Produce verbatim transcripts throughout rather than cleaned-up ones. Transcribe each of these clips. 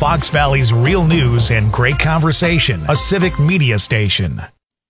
Fox Valley's real news and great conversation, a civic media station.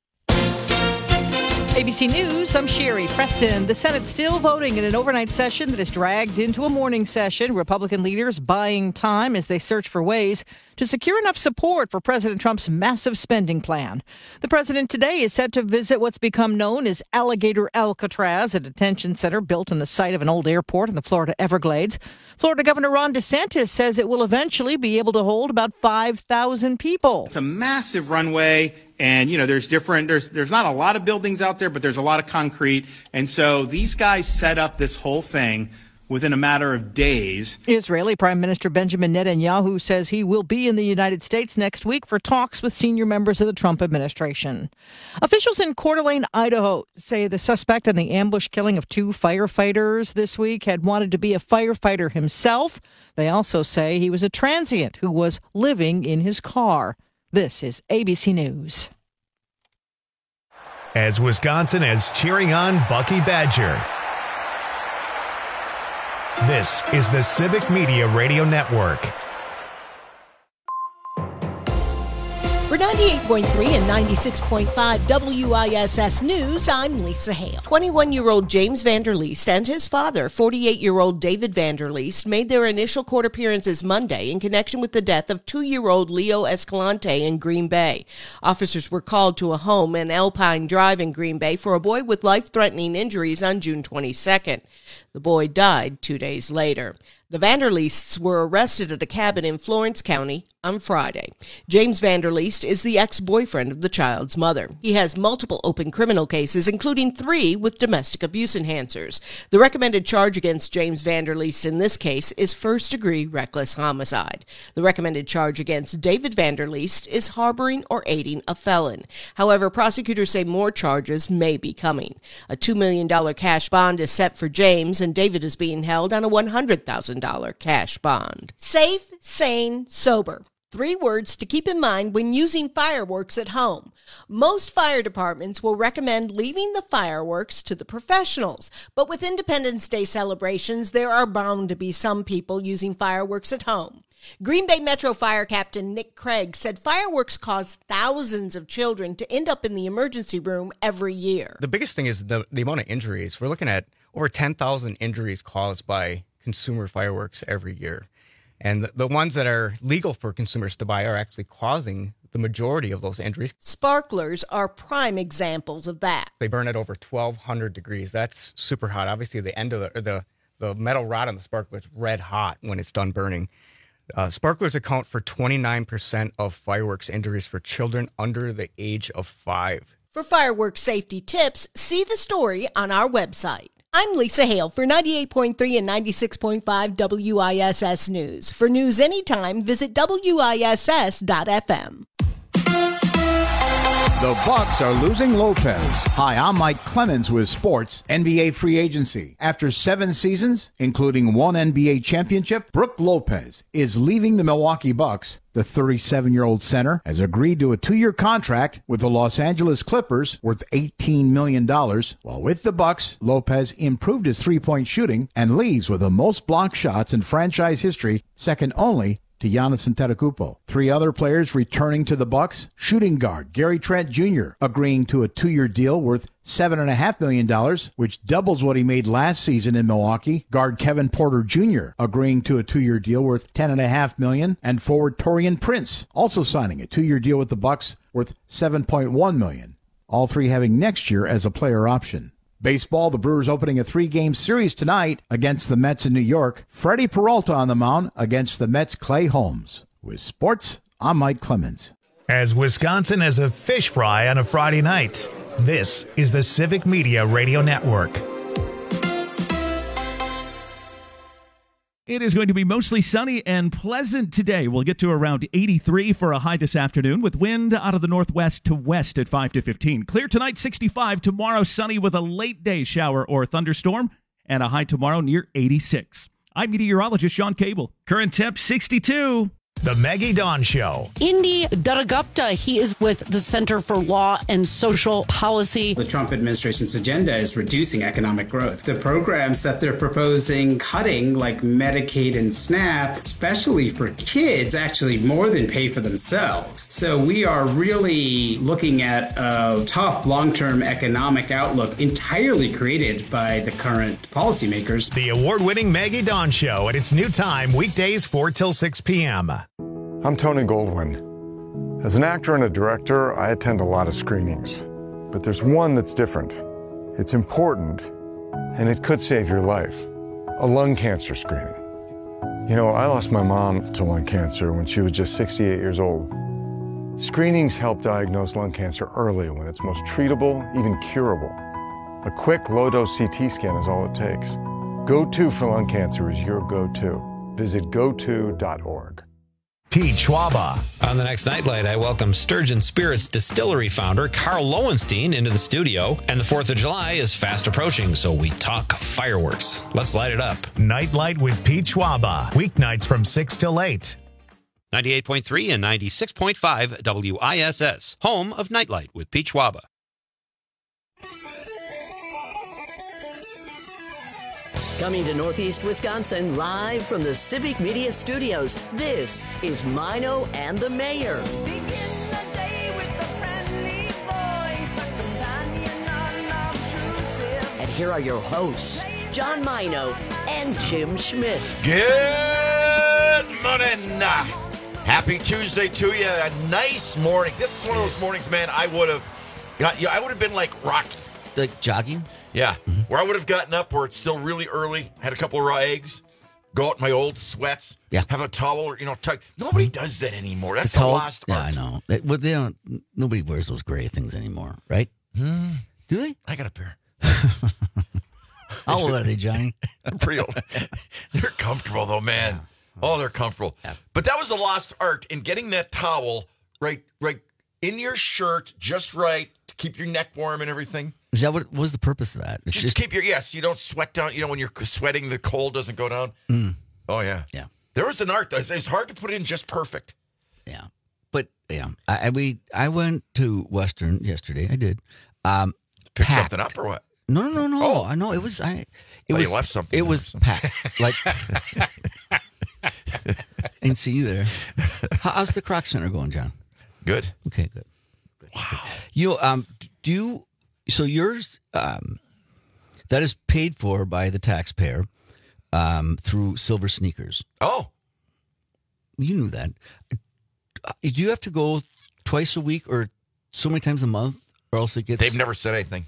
A B C News, I'm Sherry Preston. The Senate still voting in an overnight session that is dragged into a morning session. Republican leaders buying time as they search for ways to secure enough support for President Trump's massive spending plan. The president today is set to visit what's become known as Alligator Alcatraz, a detention center built on the site of an old airport in the Florida Everglades. Florida Governor Ron DeSantis says it will eventually be able to hold about five thousand people. It's a massive runway. And, you know, there's different, there's there's not a lot of buildings out there, but there's a lot of concrete. And so these guys set up this whole thing within a matter of days. Israeli Prime Minister Benjamin Netanyahu says he will be in the United States next week for talks with senior members of the Trump administration. Officials in Coeur d'Alene, Idaho, say the suspect in the ambush killing of two firefighters this week had wanted to be a firefighter himself. They also say he was a transient who was living in his car. This is A B C News. As Wisconsin is cheering on Bucky Badger. This is the Civic Media Radio Network. For ninety-eight point three and ninety-six point five W I S S News, I'm Lisa Hale. twenty-one-year-old James Vanderleest and his father, forty-eight-year-old David Vanderleest, made their initial court appearances Monday in connection with the death of two-year-old Leo Escalante in Green Bay. Officers were called to a home in Alpine Drive in Green Bay for a boy with life-threatening injuries on June twenty-second. The boy died two days later. The Vanderleests were arrested at a cabin in Florence County on Friday. James Vanderleest is the ex-boyfriend of the child's mother. He has multiple open criminal cases, including three with domestic abuse enhancers. The recommended charge against James Vanderleest in this case is first-degree reckless homicide. The recommended charge against David Vanderleest is harboring or aiding a felon. However, prosecutors say more charges may be coming. A two million dollars cash bond is set for James, and David is being held on a one hundred thousand dollars cash bond. Safe, sane, sober. Three words to keep in mind when using fireworks at home. Most fire departments will recommend leaving the fireworks to the professionals, but with Independence Day celebrations, there are bound to be some people using fireworks at home. Green Bay Metro Fire Captain Nick Craig said fireworks cause thousands of children to end up in the emergency room every year. The biggest thing is the, the amount of injuries. We're looking at over ten thousand injuries caused by consumer fireworks every year. And the, the ones that are legal for consumers to buy are actually causing the majority of those injuries. Sparklers are prime examples of that. They burn at over twelve hundred degrees. That's super hot. Obviously, the end of the, or the, the metal rod on the sparkler is red hot when it's done burning. Uh, sparklers account for twenty-nine percent of fireworks injuries for children under the age of five. For fireworks safety tips, see the story on our website. I'm Lisa Hale for ninety-eight point three and ninety-six point five W I S S News. For news anytime, visit W I S S dot F M. The Bucks are losing Lopez. Hi, I'm Mike Clemens with sports. N B A free agency. After seven seasons, including one N B A championship, Brook Lopez is leaving the Milwaukee Bucks. The thirty-seven-year-old center has agreed to a two-year contract with the Los Angeles Clippers worth eighteen million dollars. While with the Bucks, Lopez improved his three-point shooting and leads with the most block shots in franchise history, second only to Giannis Antetokounmpo. Three other players returning to the Bucks: shooting guard Gary Trent Junior agreeing to a two-year deal worth seven point five million dollars, which doubles what he made last season in Milwaukee. Guard Kevin Porter Junior agreeing to a two-year deal worth ten point five million dollars, and forward Taurean Prince also signing a two-year deal with the Bucks worth seven point one million dollars. All three having next year as a player option. Baseball, the Brewers opening a three-game series tonight against the Mets in New York. Freddie Peralta on the mound against the Mets' Clay Holmes. With sports, I'm Mike Clemens. As Wisconsin has a fish fry on a Friday night, this is the Civic Media Radio Network. It is going to be mostly sunny and pleasant today. We'll get to around eighty-three for a high this afternoon with wind out of the northwest to west at five to fifteen. Clear tonight, sixty-five. Tomorrow, sunny with a late day shower or thunderstorm and a high tomorrow near eighty-six. I'm meteorologist Sean Cable. Current temp, sixty-two. The Maggie Dawn Show. Indy Dattagupta, he is with the Center for Law and Social Policy. The Trump administration's agenda is reducing economic growth. The programs that they're proposing cutting, like Medicaid and SNAP, especially for kids, actually more than pay for themselves. So we are really looking at a tough long-term economic outlook entirely created by the current policymakers. The award-winning Maggie Dawn Show at its new time, weekdays four till six p.m. I'm Tony Goldwyn. As an actor and a director, I attend a lot of screenings. But there's one that's different. It's important, and it could save your life. A lung cancer screening. You know, I lost my mom to lung cancer when she was just sixty-eight years old. Screenings help diagnose lung cancer early when it's most treatable, even curable. A quick, low-dose C T scan is all it takes. Go To for lung cancer is your go-to. Visit go to dot org. Pete Schwaba. On the next Nightlight, I welcome Sturgeon Spirits Distillery founder Carl Lowenstein into the studio. And the fourth of July is fast approaching, so we talk fireworks. Let's light it up. Nightlight with Pete Schwaba. Weeknights from six till eight. ninety-eight point three and ninety-six point five W I S S. Home of Nightlight with Pete Schwaba. Coming to Northeast Wisconsin live from the Civic Media Studios, this is Mino and the Mayor. Begin the day with a friendly voice, a companion unobtrusive. And here are your hosts, John Mino and Jim Schmidt. Good morning. Happy Tuesday to you. A nice morning. This is one of those mornings, man, I would have got you. I would have been like Rocky. Like jogging? Yeah, mm-hmm. Where I would have gotten up where it's still really early, had a couple of raw eggs, go out in my old sweats, yeah. have a towel, or, you know, tuck. Nobody does that anymore. That's the a lost yeah, art. I know. They, well, they don't. Nobody wears those gray things anymore, right? Hmm. Do they? I got a pair. How old are they, Johnny? They're pretty old. They're comfortable, though, man. Yeah. Oh, they're comfortable. Yeah. But that was a lost art in getting that towel right, right in your shirt, just right to keep your neck warm and everything. Is that what was the purpose of that? It's just, just keep your, yes, you don't sweat down. You know, when you're sweating, the cold doesn't go down. Mm. Oh, yeah. Yeah. There was an art. It's hard to put in just perfect. Yeah. But, yeah, I, I, we, I went to Western yesterday. I did. Um, Pick packed. something up or what? No, no, no, no. Oh. I know it was, I, it oh, was, you left something. It was packed. Like, I didn't see you there. How's the Croc Center going, John? Good. Okay, good. good. Wow. You know, um, do you, so yours, um, that is paid for by the taxpayer um, through Silver Sneakers. Oh. You knew that. Do you have to go twice a week or so many times a month or else it gets... They've never said anything.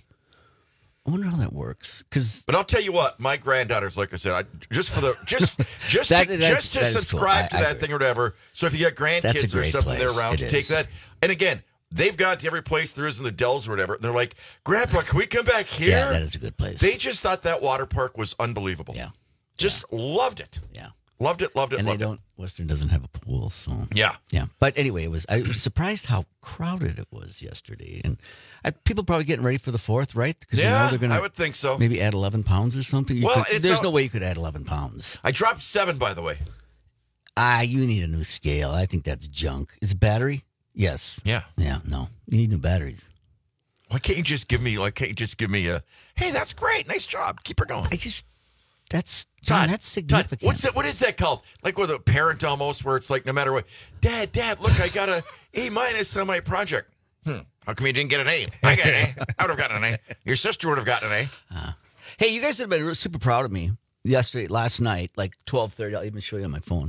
I wonder how that works. Cause, but I'll tell you what, my granddaughters, like I said, I, just for the just just that, to, just to subscribe cool. I, to that I thing or whatever. So if you got grandkids or something there around, to take that. And again, they've gone to every place there is in the Dells or whatever. And they're like, Grandpa, can we come back here? Yeah, that is a good place. They just thought that water park was unbelievable. Yeah. Just yeah. loved it. Yeah. Loved it, loved it, and loved they don't, it. Western doesn't have a pool, so. Yeah. Yeah. But anyway, it was, I was surprised how crowded it was yesterday. And I, people probably getting ready for the fourth, right? Because yeah, you know they're gonna I would think so. Maybe add eleven pounds or something. You well, could, there's no way you could add eleven pounds. I dropped seven, by the way. Ah, you need a new scale. I think that's junk. Is it battery? Yes. Yeah. Yeah, no. You need new batteries. Why can't you just give me, like, can't you just give me a, hey, that's great. Nice job. Keep her going. I just, that's, John, Todd, that's significant. Todd, what's that? What is that called? Like with a parent almost, where it's like no matter what, Dad, Dad, look, I got a A minus on my project. Hmm. How come you didn't get an A? I got an A. I would have gotten an A. Your sister would have gotten an A. Uh, hey, you guys have been super proud of me yesterday, last night, like twelve thirty. I'll even show you on my phone.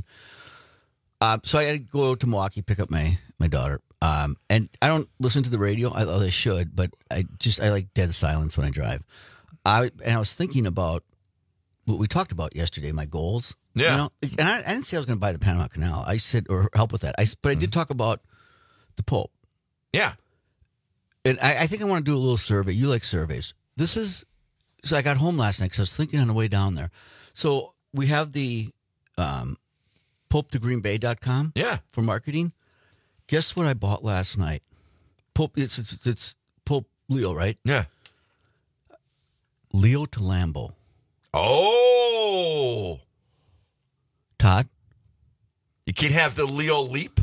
Uh, so I had to go to Milwaukee, pick up my my daughter. Um, and I don't listen to the radio, although I should, but I just I like dead silence when I drive. I and I was thinking about what we talked about yesterday, my goals. Yeah. You know? And I, I didn't say I was going to buy the Panama Canal. I said, or help with that. I, but I did talk about the Pope. Yeah. And I, I think I want to do a little survey. You like surveys. This is, so I got home last night because I was thinking on the way down there. So we have the um, Pope to Green Bay dot com yeah. for marketing. Guess what I bought last night? Pope, it's, it's, it's Pope Leo, right? Yeah. Leo to Lambo. Oh, Todd, you can have the Leo leap.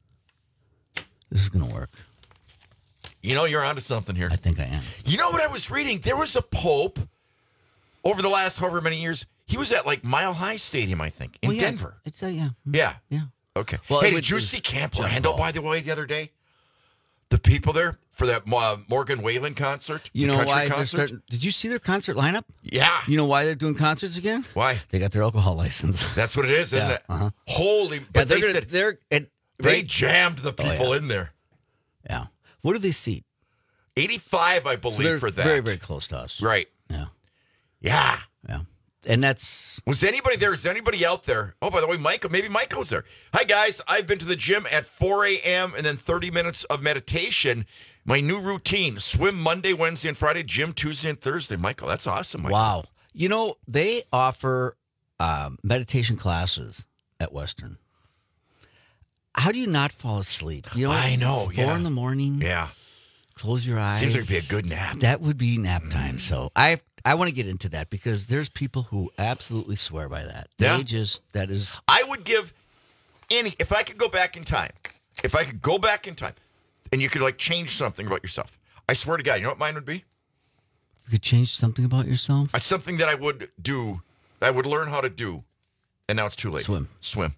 This is going to work. You know, you're onto something here. I think I am. You know what I was reading? There was a pope over the last however many years. He was at like Mile High Stadium, I think, in well, yeah, Denver. It's a, yeah. Yeah. Yeah. Okay. Well, hey, it did would- you it was see Camp John Randall, Paul. by the way, the other day? The people there for that uh, Morgan Whalen concert? You the know country why they're concert? starting? Did you see their concert lineup? Yeah. You know why they're doing concerts again? Why? They got their alcohol license. That's what it is, isn't Yeah, it? uh-huh. Holy, Yeah, but they're they gonna- said they're it, they right- jammed the Oh, yeah. people in there. Yeah. What do they seat? eighty-five, I believe, So they're for that. very, very close to us. Right. Yeah. Yeah. Yeah. And that's Was anybody there? Is anybody out there? Oh, by the way, Michael, maybe Michael's there. Hi, guys. I've been to the gym at four a.m. and then thirty minutes of meditation. My new routine, swim Monday, Wednesday, and Friday, gym Tuesday and Thursday. Michael, that's awesome, Michael. wow. You know, they offer um, meditation classes at Western. How do you not fall asleep? You know, I know, Four yeah. in the morning. Yeah. Close your eyes. Seems like it'd be a good nap. That would be nap time. So I I want to get into that because there's people who absolutely swear by that. They Yeah. just that is I would give any, if I could go back in time, if I could go back in time and you could like change something about yourself, I swear to God, you know what mine would be? you could change something about yourself. It's something that I would do, I would learn how to do, and now it's too late. Swim. Swim.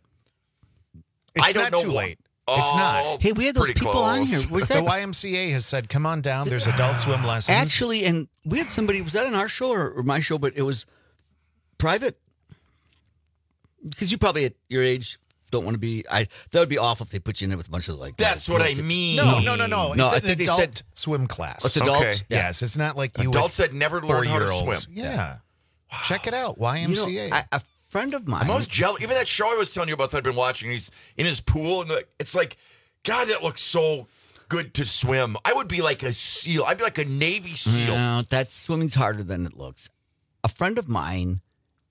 It's I don't not know too why. late. It's not. Oh, Hey, we had those pretty people on close. here. Was The that Y M C A has said, come on down. There's adult swim lessons. actually? And we had somebody. Was that on our show or, or my show? But it was private. Because you probably at your age don't want to be. I that would be awful if they put you in there with a bunch of like. That's little what I kids. mean. No, no, no, no. No, It's I an think they adult said- swim class. It's adults. Okay. Yeah. Yes, it's not like you Adults that never learned how to four-year-olds. swim. Yeah. Check it out, Y You M know, C A. I, a friend of mine. I'm almost jealous. Even that show I was telling you about that I've been watching, he's in his pool, and the, it's like, God, that looks so good to swim. I would be like a SEAL. I'd be like a Navy SEAL. No, that swimming's harder than it looks. A friend of mine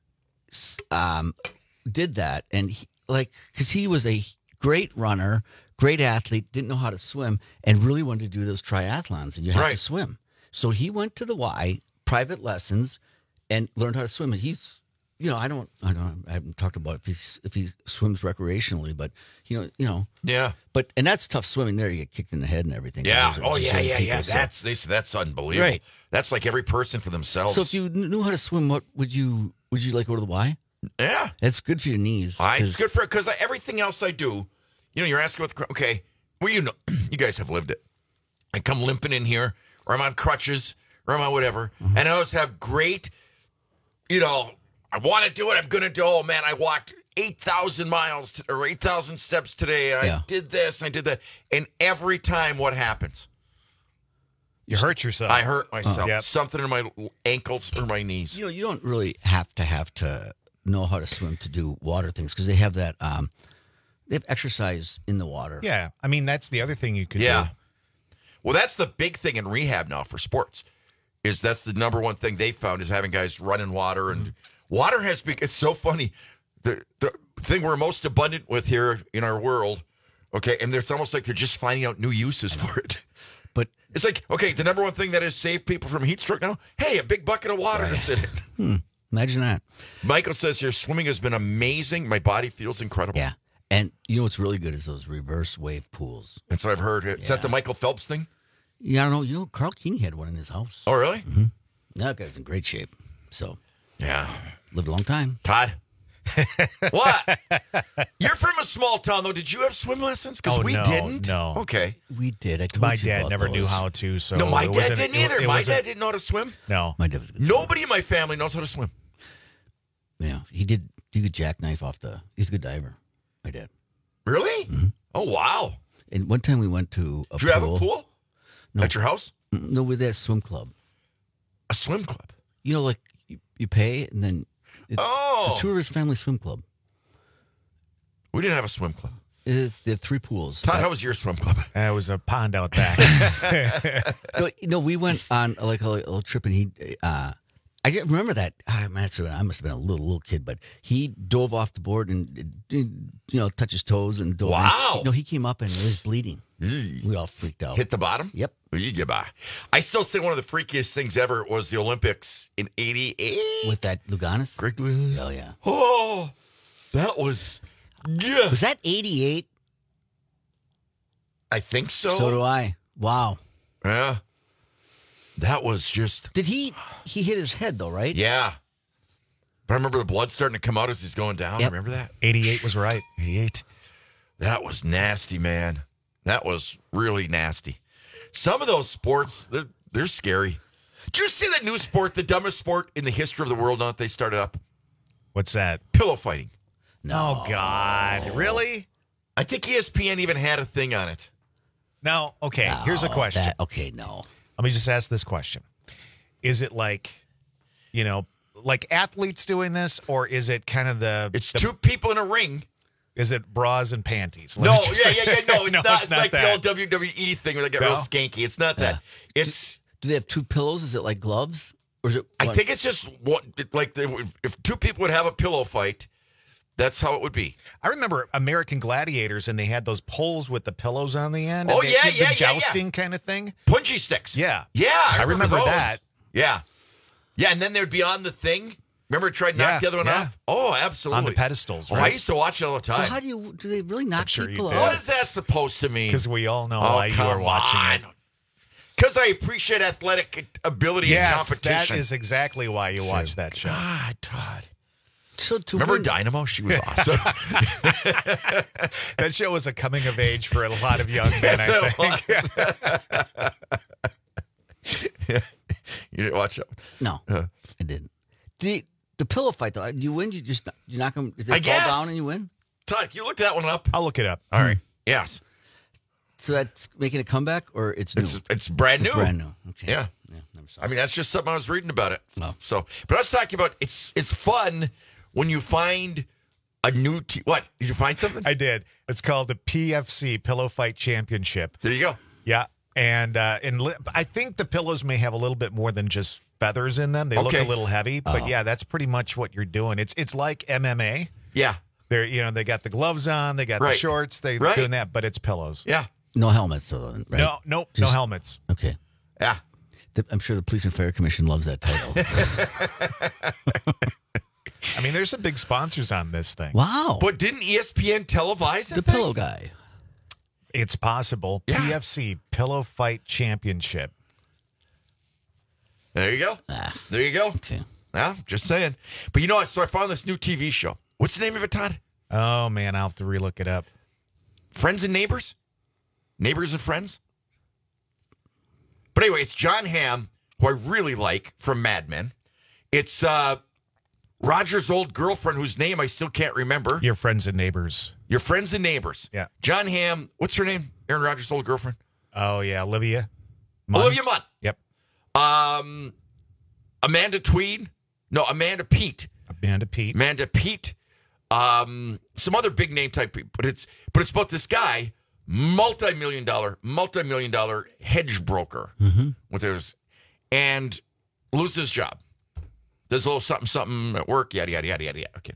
s- um, did that, and he, like, because he was a great runner, great athlete, didn't know how to swim, and really wanted to do those triathlons, and you have to Right. swim. So he went to the Y, private lessons, and learned how to swim. And he's, you know, I don't, I don't, I haven't talked about if he's if he swims recreationally, but you know, you know, Yeah. but and that's tough swimming. There, you get kicked in the head and everything. Yeah. Those are Oh, the yeah, same yeah, people, yeah. so- That's they, that's unbelievable. Right. That's like every person for themselves. So if you kn- knew how to swim, what would you would you like go to the Y? yeah. It's good for your knees. I, 'cause- it's good for because everything else I do, you know, you're asking about the cr- okay. Well, you know, you guys have lived it. I come limping in here, or I'm on crutches, or I'm on whatever, Mm-hmm. and I always have great, you know, I want to do it. I'm going to do. Oh man, I walked eight thousand miles t- or eight thousand steps today. And I Yeah. did this, and I did that, and every time, what happens? you hurt yourself. I hurt myself. Yep. Something in my ankles or my knees. you know, you don't really have to have to know how to swim to do water things because they have that. Um, they have exercise in the water. Yeah. I mean, that's the other thing you could Yeah. do. Well, that's the big thing in rehab now for sports. Is that's the number one thing they found is having guys run in water, and water has been. It's so funny. The the thing we're most abundant with here in our world, okay, and it's almost like they're just finding out new uses for it. But It's like, okay, the number one thing that has saved people from heat stroke now. Hey, a big bucket of water to sit in. hmm, imagine that. Michael says your swimming has been amazing. My body feels incredible. Yeah, and you know what's really good is those reverse wave pools. That's what I've heard. Is that the Michael Phelps thing? Yeah, I don't know. You know, Carl Keeney had one in his house. Oh, really? Mm-hmm. That guy's in great shape. So Yeah. lived a long time. Todd. What? You're from a small town, though. Did you have swim lessons? Because Oh, we no, didn't. no. Okay. We did. I told My you dad about never those. knew how to, so no, my it dad wasn't- didn't it- either. it my wasn't- dad didn't know how to swim. No. My dad was a good swimmer. Nobody in my family knows how to swim. Yeah, he did. He could jackknife off the. He's a good diver. My dad. Really? Mm-hmm. Oh, wow. And one time we went to a Did you pool. have a pool No. at your house? Mm, No, with that swim club. A swim club? You know, like you, you pay and then it, Oh. it's a tourist family swim club. We didn't have a swim club. It is, they have three pools. Todd, how was your swim club? That was a pond out back. no, you know, we went on like a, a little trip, and he. Uh, I just remember that. ah, man, so I must have been a little little kid, but he dove off the board and uh, you know touched his toes and dove. Wow. In. No, he came up and it was bleeding. Mm. We all freaked out. Hit the bottom? Yep. Well, you get by. I still say one of the freakiest things ever was the Olympics in eighty-eight. With that Luganis. Greg Louganis. Hell yeah. Oh, that was Yeah. Was that eighty-eight? I think so. So do I. Wow. Yeah. That was just. Did he? He hit his head though, right? Yeah. But I remember the blood starting to come out as he's going down. Yep. Remember that? eighty-eight was right. eighty-eight. That was nasty, man. That was really nasty. Some of those sports, they're, they're scary. Did you see that new sport, the dumbest sport in the history of the world, not they started up? What's that? Pillow fighting. No. Oh, God. Really? I think E S P N even had a thing on it. No. Okay, No, here's a question. that- okay, no. Let me just ask this question. Is it like, you know, like athletes doing this, or is it kind of the... It's the, two people in a ring. Is it bras and panties? Let No, me yeah, just say- yeah, yeah, no, it's No, not. it's It's, not like that. the old W W E thing where they get No? real skanky. It's not that. It's... Do they have two pillows? Is it like gloves? Or is it I one? think it's just what, like the, if two people would have a pillow fight, that's how it would be. I remember American Gladiators, and they had those poles with the pillows on the end. Oh, and they- yeah, the yeah, yeah, jousting yeah. kind of thing. Punji sticks. Yeah. Yeah, I, I remember those. that. Yeah. Yeah, and then they'd be on the thing. Remember, try to knock Yeah, the other one yeah. off? Oh, absolutely. On the pedestals, Oh, I right? used to watch it all the So time. how do you? Do they really knock sure you people did. out? What is that supposed to mean? Because we all know Oh, why you come were watching on. it. Because I appreciate athletic ability and Yes, competition. that is exactly why you watch that show. God, Todd. So to Remember win- Dynamo? She was awesome. That show was a coming of age for a lot of young men, I think. Yeah. You didn't watch it? No, Uh, I didn't. The the pillow fight though, you win. You just you knock them. They I fall guess. down and you win. Todd, can you look that one up? I'll look it up. All right. Yes. So that's making a comeback, or it's new. It's it's brand new. It's brand new. Okay. Yeah. Yeah. Never saw I mean, that's just something I was reading about it. Oh. So, but I was talking about it's it's fun when you find a new te- what? Did you find something? I did. It's called the P F C Pillow Fight Championship. There you go. Yeah. And uh, and li- I think the pillows may have a little bit more than just feathers in them. They Okay. look a little heavy, but Oh. yeah, that's pretty much what you're doing. It's it's like M M A. Yeah. They're you know they got the gloves on, they got Right. the shorts, they're Right. doing that, but it's pillows. Yeah. No helmets, though. Right? No, nope, no Just- helmets. Okay. Yeah. The- I'm sure the Police and Fire Commission loves that title. I mean, there's some big sponsors on this thing. Wow. But didn't E S P N televise it? The pillow guy. It's possible. Yeah. P F C Pillow Fight Championship. There you go. Ah, There you go. okay. Yeah, just saying. But you know what? So I found this new T V show. What's the name of it, Todd? Oh man, I'll have to relook it up. Friends and Neighbors? Neighbors and Friends? But anyway, it's John Hamm, who I really like from Mad Men. It's uh, Roger's old girlfriend, whose name I still can't remember. Your friends and neighbors. Your Friends and Neighbors. Yeah. John Hamm, what's her name? Aaron Rodgers' old girlfriend? Oh yeah, Olivia. Munn? Olivia Munn. Yep. Um, Amanda Tweed. No, Amanda Pete. Amanda Pete. Amanda Pete. Um, some other big name type people, but it's but it's about this guy, multi-million dollar, multi-million dollar hedge broker Mm-hmm. with his and loses his job. Does a little something something at work, yada yada yada yada yada. Okay.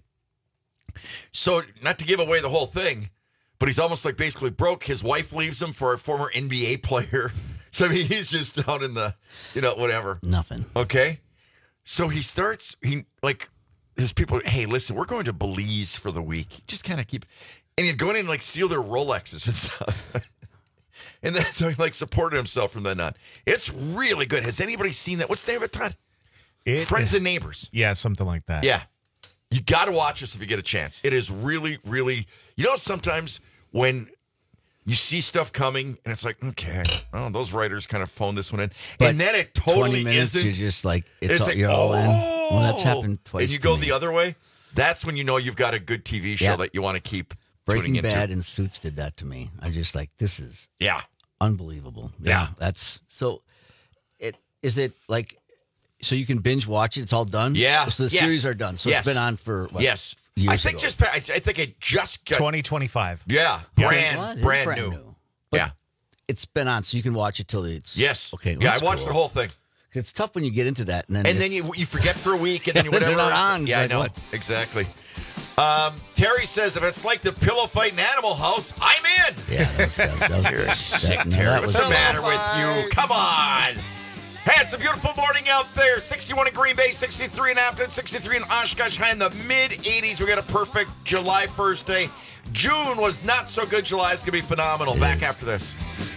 So not to give away the whole thing, but he's almost like basically broke. His wife leaves him for a former N B A player. So I mean, he's just down in the, you know, whatever. Nothing. Okay. So he starts, he like, his people, hey, listen, we're going to Belize for the week. Just kind of keep, and he'd go in and like steal their Rolexes and stuff. And that's how he like supported himself from then on. It's really good. Has anybody seen that? What's the name of it, Todd? It Friends is- and Neighbors. Yeah, something like that. Yeah. You got to watch this if you get a chance. It is really, really, you know, sometimes when you see stuff coming and it's like, okay, oh, those writers kind of phoned this one in. But and then it totally twenty minutes, isn't. you're just like, it's, all, like, you're all in. Well, that's oh. happened twice. And you to go me. the other way. That's when you know you've got a good T V show Yeah. that you want to keep Breaking tuning into. Bad and Suits did that to me. I'm just like, this is Yeah. unbelievable. Yeah. That's so. It is it like so you can binge watch it. It's all done. Yeah. So the Yes. series are done. So Yes. it's been on for what, Yes. years I think ago. just I, I think it just got twenty twenty-five. yeah, Yeah. brand Well, it is brand, brand new. new. But Yeah. It's been on, so you can watch it till it's Yes. Okay. well, Yeah, I that's watched cool. the whole thing. It's tough when you get into that, and then And it's- then you you forget for a week, and then you They're whatever. not on. Yeah, Like I know. what? Exactly. Um, Terry says if it's like the pillow fight in Animal House, I'm in. yeah, that was, that was, that was You're that, sick, no, Terry. that What's was the matter with you? Come on. Hey, it's a beautiful morning out there. sixty-one in Green Bay, sixty-three in Afton, sixty-three in Oshkosh, high in the mid-eighties. We got a perfect July first day. June was not so good. July is going to be phenomenal. Back after this.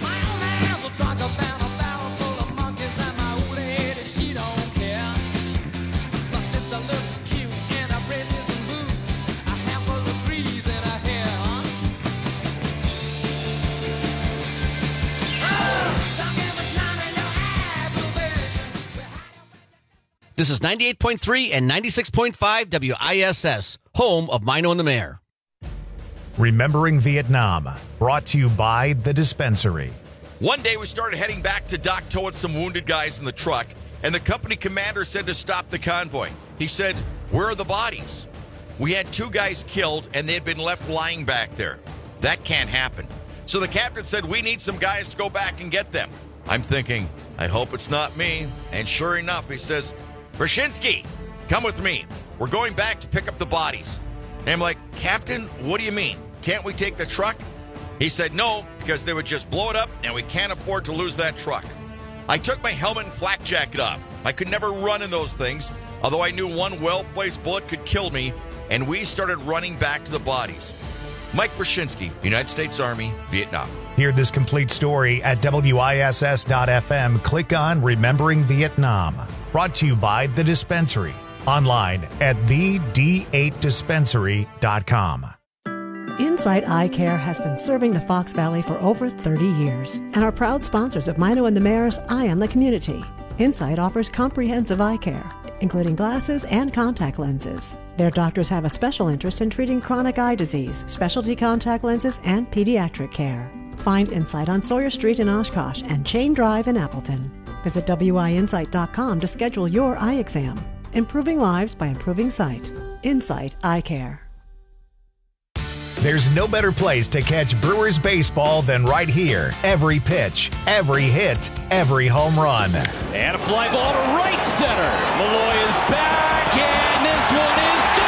This is ninety-eight point three and ninety-six point five W I S S, home of Mino and the Mayor. Remembering Vietnam, brought to you by The Dispensary. One day we started heading back to Dak To with some wounded guys in the truck, and the company commander said to stop the convoy. He said, "Where are the bodies?" We had two guys killed, and they had been left lying back there. That can't happen. So the captain said, "We need some guys to go back and get them." I'm thinking, I hope it's not me. And sure enough, he says, "Brzezinski, come with me. We're going back to pick up the bodies." And I'm like, "Captain, what do you mean? Can't we take the truck?" He said, "No, because they would just blow it up, and we can't afford to lose that truck." I took my helmet and flak jacket off. I could never run in those things, although I knew one well-placed bullet could kill me, and we started running back to the bodies. Mike Brzezinski, United States Army, Vietnam. Hear this complete story at W I S S dot F M. Click on Remembering Vietnam. Brought to you by The Dispensary. Online at the D eight dispensary dot com. Insight Eye Care has been serving the Fox Valley for over thirty years and are proud sponsors of Mino and the Mayor's Eye on the Community. Insight offers comprehensive eye care, including glasses and contact lenses. Their doctors have a special interest in treating chronic eye disease, specialty contact lenses, and pediatric care. Find Insight on Sawyer Street in Oshkosh and Chain Drive in Appleton. Visit W I insight dot com to schedule your eye exam. Improving lives by improving sight. Insight Eye Care. There's no better place to catch Brewers baseball than right here. Every pitch, every hit, every home run. And a fly ball to right center. Malloy is back, and this one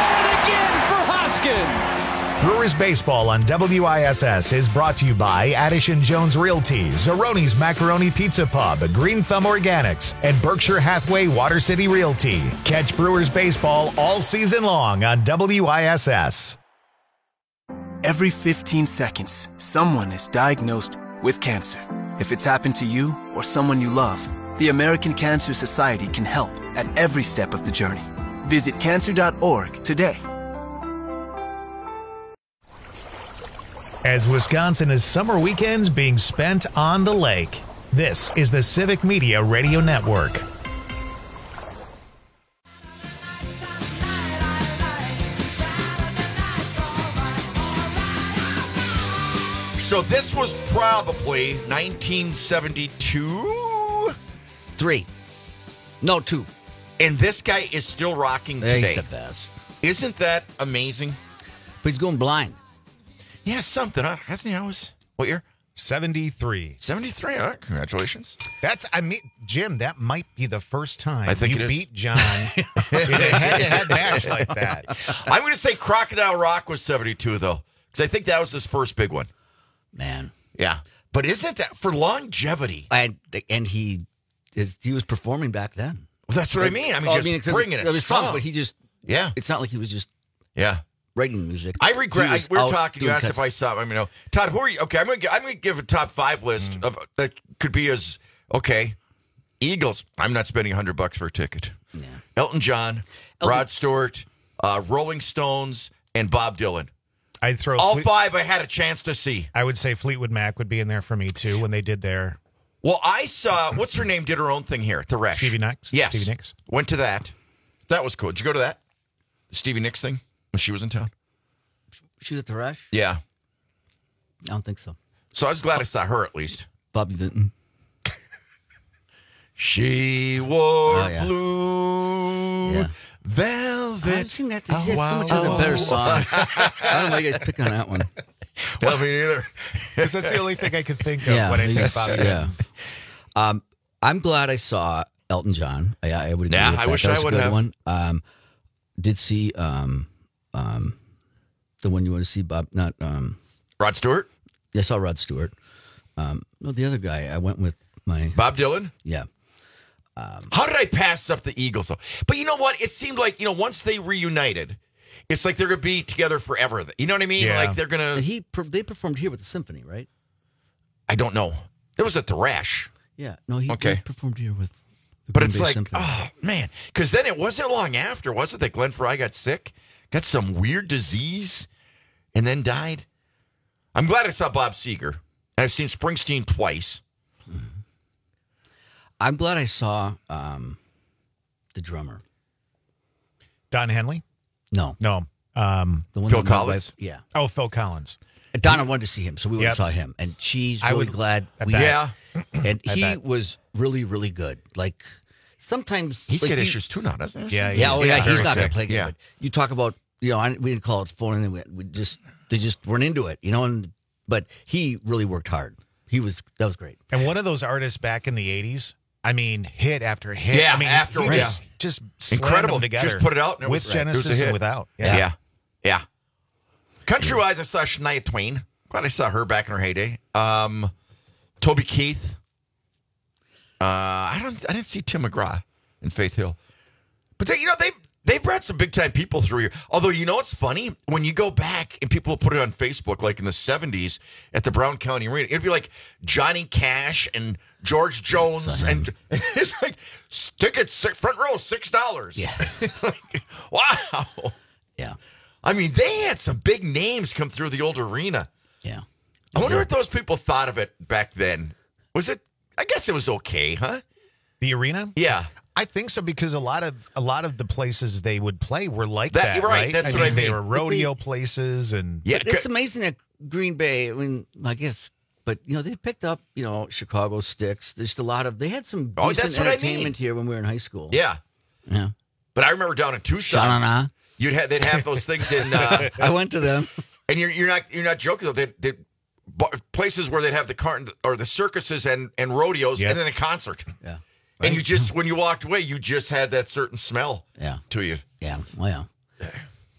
is going again for Hoskins. Brewers baseball on W I S S is brought to you by Addison Jones Realty, Zeroni's Macaroni Pizza Pub, Green Thumb Organics, and Berkshire Hathaway Water City Realty. Catch Brewers baseball all season long on W I S S. Every fifteen seconds, someone is diagnosed with cancer. If it's happened to you or someone you love, the American Cancer Society can help at every step of the journey. Visit cancer dot org today. As Wisconsin is summer weekends being spent on the lake, this is the Civic Media Radio Network. So this was probably nineteen seventy-two? Three. No, two. And this guy is still rocking Yeah, today. he's the best. Isn't that amazing? But he's going blind. Yeah, something. Huh? Hasn't he always? What year? seventy-three. seventy-three. All right, congratulations. That's, I mean, Jim, that might be the first time I think you it is. beat John in a head-to-head match like that. I'm going to say Crocodile Rock was seventy-two, though, because I think that was his first big one. Man. Yeah. But isn't that for longevity? And and he is he was performing back then. Well, that's what I mean. I mean, Oh, just it's- bringing it it was songs, strong. but he just Yeah. It's not like he was just Yeah. writing music. I regret. He I, was we were out talking. You doing asked cuts. if I saw. I mean, no. Todd, who are you? Okay, I'm gonna. gi- I'm gonna give a top five list Mm. of that could be as okay. Eagles. I'm not spending a hundred bucks for a ticket. Yeah. Elton John, Elton- Rod Stewart, uh, Rolling Stones, and Bob Dylan. I'd throw All Fle- five. I had a chance to see. I would say Fleetwood Mac would be in there for me too when they did their Well, I saw. What's her name? Did her own thing here at the Resch. Stevie Nicks. Yes. Stevie Nicks. Went to that. That was cool. Did you go to that? The Stevie Nicks thing when she was in town. She was at the Rush? Yeah. I don't think so. So I was glad I saw her at least. Bobby Vinton. She wore Oh, yeah. blue Yeah. velvet. I've seen that. Oh, He had wow. so much other better songs. I don't know why you guys pick on that one. Well, me neither. Because that's the only thing I could think of Yeah, when I think he's- about it. yeah. Um, I'm glad I saw Elton John. I, I would agree Yeah, with I that. wish that I was a would good have. one. Um, did see um, um, the one you want to see, Bob? Not um, Rod Stewart? Yeah, I saw Rod Stewart. Um, no, the other guy. I went with my Bob Dylan? Yeah. Um, How did I pass up the Eagles, though? But you know what? It seemed like, you know, once they reunited, it's like they're going to be together forever. You know what I mean? Yeah. Like they're going to... He They performed here with the symphony, right? I don't know. It was at the Rash. Yeah. No, he, Okay. he performed here with the But Green it's Bay like, Symphony. oh, man. Because then it wasn't long after, was it, that Glenn Fry got sick? Got some weird disease and then died? I'm glad I saw Bob Seger. I've seen Springsteen twice. I'm glad I saw um, the drummer. Don Henley? No. No. Um, The one Phil that my Collins? wife- yeah. Oh, Phil Collins. Donna wanted to see him, so we went Yep. and saw him. And she's I really would- glad I we bet. Yeah. And I he bet. was really, really good. Like, sometimes... He's like got you- issues too now, doesn't he? Yeah, Yeah, oh, yeah, Yeah, he's very not going sick. to play good. Yeah. But you talk about, you know, I, we didn't call it phone, and we, we just, they just weren't into it, you know, and but he really worked hard. He was, that was great. And one of those artists back in the eighties, I mean, hit after hit. Yeah, I mean, after- he yeah. just, just slammed Incredible. them together. Just put it out and it with was- right. It was a Genesis hit. and without. Yeah. Yeah. yeah. Country-wise, I saw Shania Twain. Glad I saw her back in her heyday. Um, Toby Keith. Uh, I don't. I didn't see Tim McGraw in Faith Hill. But they, you know, they they brought some big time people through here. Although, you know what's funny? When you go back and people put it on Facebook, like in the seventies at the Brown County Arena, it'd be like Johnny Cash and George Jones, and it's like tickets front row six dollars. Yeah. Like, wow. Yeah. I mean, they had some big names come through the old arena. Yeah. I wonder what those people thought of it back then. Was it? I guess it was okay, huh? The arena? Yeah. I think so, because a lot of a lot of the places they would play were like That- that. you're right, that's I what mean, I They mean. were rodeo places, and But it's amazing that Green Bay, I mean, I guess, but, you know, they picked up, you know, Chicago Sticks. There's a lot of, they had some Oh, decent that's what I mean. entertainment here when we were in high school. Yeah. Yeah. But I remember down in Tucson, Sha-na-na. you'd have they'd have those things in. Uh, I went to them. and you're you're not you're not joking though. They they bar- places where they'd have the car or the circuses and and rodeos, Yeah. and then a concert. Yeah. And you just when you walked away, you just had that certain smell. Yeah. To you. Yeah. Well, yeah.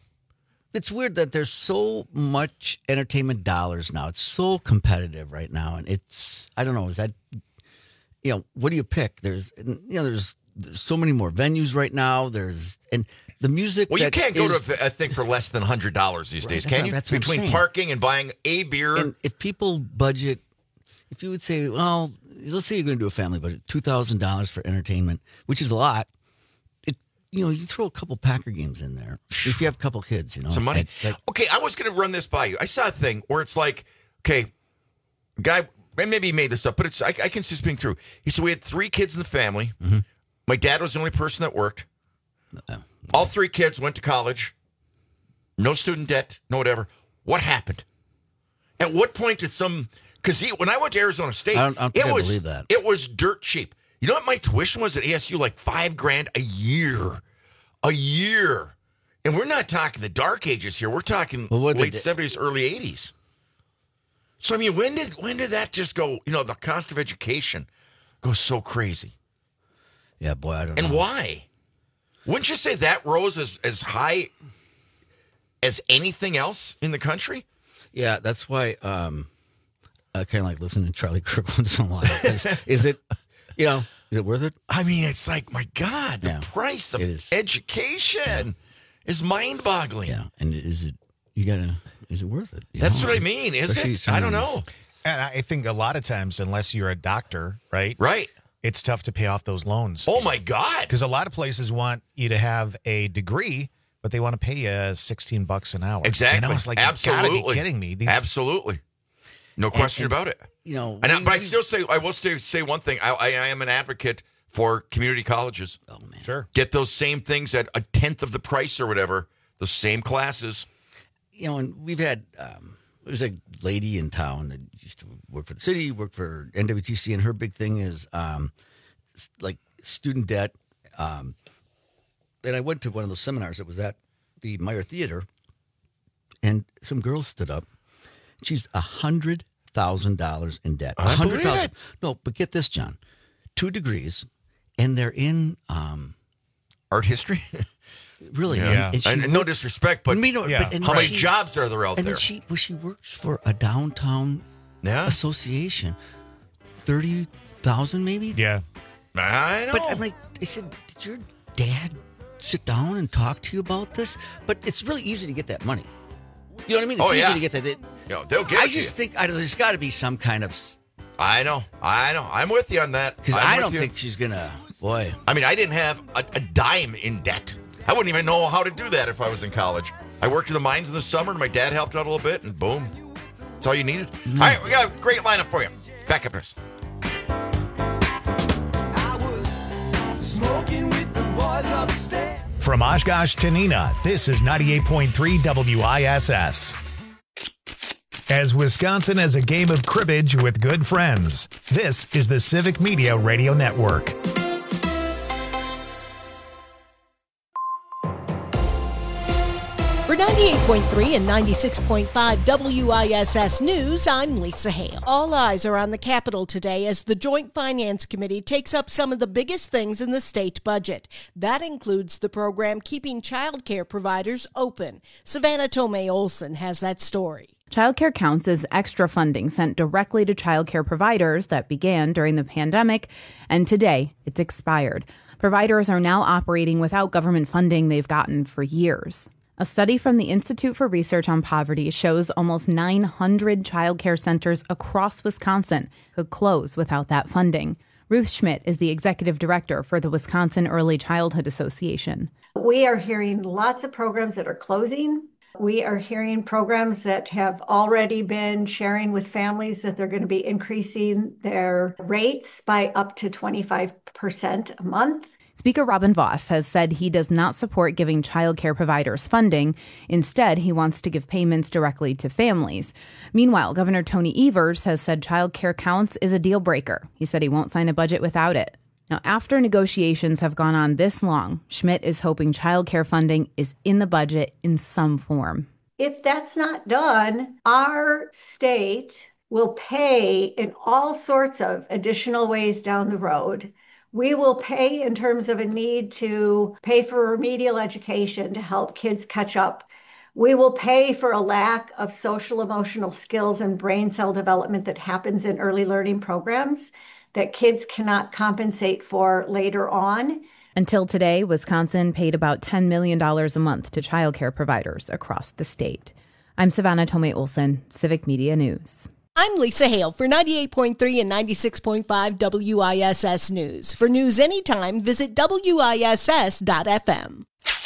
It's weird that there's so much entertainment dollars now. It's so competitive right now, and it's I don't know. Is that you know what do you pick? There's you know there's, there's so many more venues right now. There's and the music. Well, you that can't go is- to a a thing for less than hundred dollars these Right, days, that's can what- you? that's what I'm Between saying. parking and buying a beer. And if people budget, if you would say, well, let's say you're going to do a family budget, two thousand dollars for entertainment, which is a lot. It, you know, you throw a couple Packer games in there. If you have a couple kids, you know, Some money. it's like- Okay, I was going to run this by you. I saw a thing where it's like, okay, guy, and maybe he made this up, but it's I, I can see this being true. He said we had three kids in the family. Mm-hmm. My dad was the only person that worked. All three kids went to college. No student debt, no whatever. What happened? At what point did some? Because when I went to Arizona State, I don't- I don't think it I was believe that. it was dirt cheap. You know what my tuition was at A S U? Like five grand a year, a year. And we're not talking the dark ages here. We're talking Well, what did late they- seventies, early eighties. So I mean, when did when did that just go? You know, the cost of education goes so crazy. Yeah, boy, I don't And know. why? Wouldn't you say that rose as as high as anything else in the country? Yeah, that's why um, I kind of like listening to Charlie Kirk once in a while. 'Cause Is it, you know, is it worth it? I mean, it's like, my God, the Yeah, price of it is. education is mind-boggling. Yeah, and is it? You gotta. Is it worth it? You That's know? what I mean, is Especially it? some I of don't these- know. and I think a lot of times, unless you're a doctor, right? Right. It's tough to pay off those loans. Oh, my God. Because a lot of places want you to have a degree, but they want to pay you sixteen bucks an hour. Exactly. And I was like, you Absolutely. gotta be kidding me. These, Absolutely. No question and- about it. You know, And I, we- but I we- still say, I will still say one thing. I, I, I am an advocate for community colleges. Oh man, Sure. Get those same things at a tenth of the price or whatever, the same classes. you know, and we've had um, there's a lady in town that used to work for the city, work for N W T C, and her big thing is um, s- like student debt. Um, and I went to one of those seminars that was at the Meyer Theater, and some girl stood up. She's a hundred thousand dollars in debt. A I hundred believe thousand. it. No, but get this, John, two degrees, and they're in um, art history. Really, Yeah. and, and she And no works- disrespect, but Me no- Yeah. but- and how many she- jobs are there out and there? then she, well, she works for a downtown Yeah. association, thirty thousand maybe. Yeah. I know. But I'm like, I said, did your dad sit down and talk to you about this? But it's really easy to get that money. You know what I mean? It's Oh, easy yeah. to get that. It, You know, they'll give I it to just you. think I, there's got to be some kind of. I know. I know. I'm with you on that. Because I'm I with don't you. think she's going to. Boy. I mean, I didn't have a, a dime in debt. I wouldn't even know how to do that if I was in college. I worked in the mines in the summer, and my dad helped out a little bit, and boom. That's all you needed. Mm-hmm. All right, we got a great lineup for you. Back up this. Smoking with the boys upstairs. From Oshkosh to Neenah, this is ninety-eight point three W I S S. As Wisconsin has a game of cribbage with good friends, this is the Civic Media Radio Network. For ninety-eight point three and ninety-six point five W I S S News, I'm Lisa Hale. All eyes are on the Capitol today as the Joint Finance Committee takes up some of the biggest things in the state budget. That includes the program keeping child care providers open. Savannah Tomei Olson has that story. Child Care Counts is extra funding sent directly to child care providers that began during the pandemic, and today it's expired. Providers are now operating without government funding they've gotten for years. A study from the Institute for Research on Poverty shows almost nine hundred child care centers across Wisconsin could close without that funding. Ruth Schmidt is the executive director for the Wisconsin Early Childhood Association. We are hearing lots of programs that are closing. We are hearing programs that have already been sharing with families that they're going to be increasing their rates by up to twenty-five percent a month. Speaker Robin Voss has said he does not support giving child care providers funding. Instead, he wants to give payments directly to families. Meanwhile, Governor Tony Evers has said child care counts is a deal breaker. He said he won't sign a budget without it. Now, after negotiations have gone on this long, Schmidt is hoping child care funding is in the budget in some form. If that's not done, our state will pay in all sorts of additional ways down the road. We will pay in terms of a need to pay for remedial education to help kids catch up. We will pay for a lack of social emotional skills and brain cell development that happens in early learning programs that kids cannot compensate for later on. Until today, Wisconsin paid about ten million dollars a month to child care providers across the state. I'm Savannah Tomei Olson, Civic Media News. I'm Lisa Hale for ninety-eight point three and ninety-six point five W I S S News. For news anytime, visit W I S S dot F M.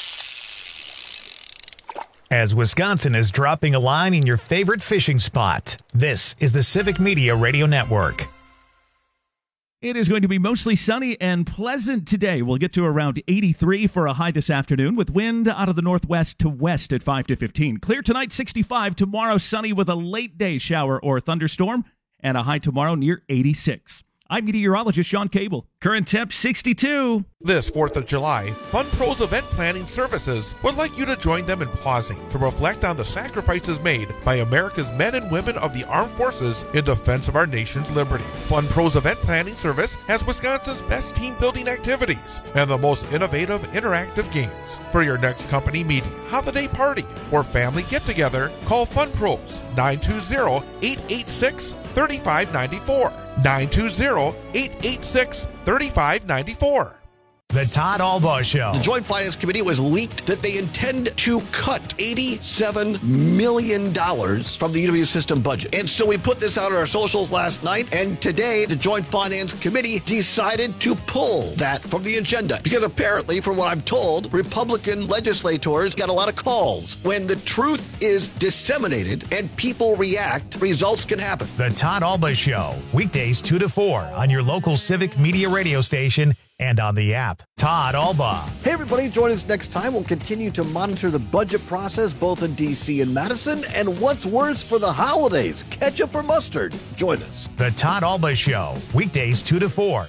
As Wisconsin is dropping a line in your favorite fishing spot, this is the Civic Media Radio Network. It is going to be mostly sunny and pleasant today. We'll get to around eighty-three for a high this afternoon with wind out of the northwest to west at five to fifteen. Clear tonight, sixty-five. Tomorrow, sunny with a late day shower or thunderstorm and a high tomorrow near eighty-six. I'm meteorologist Sean Cable. Current temp sixty-two. This fourth of July, Fun Pros Event Planning Services would like you to join them in pausing to reflect on the sacrifices made by America's men and women of the armed forces in defense of our nation's liberty. Fun Pros Event Planning Service has Wisconsin's best team building activities and the most innovative interactive games. For your next company meeting, holiday party, or family get-together, call Fun Pros nine two zero, eight eight six, three five nine four. nine two zero, eight eight six, three five nine four. The Todd Albaugh Show. The Joint Finance Committee was leaked that they intend to cut eighty-seven million dollars from the U W system budget. And so we put this out on our socials last night, and today the Joint Finance Committee decided to pull that from the agenda. Because apparently, from what I'm told, Republican legislators got a lot of calls. When the truth is disseminated and people react, results can happen. The Todd Albaugh Show, weekdays two to four on your local Civic Media radio station and on the app. Todd Albaugh. Hey, everybody, join us next time. We'll continue to monitor the budget process both in D C and Madison. And what's worse for the holidays, ketchup or mustard? Join us. The Todd Albaugh Show, weekdays two to four.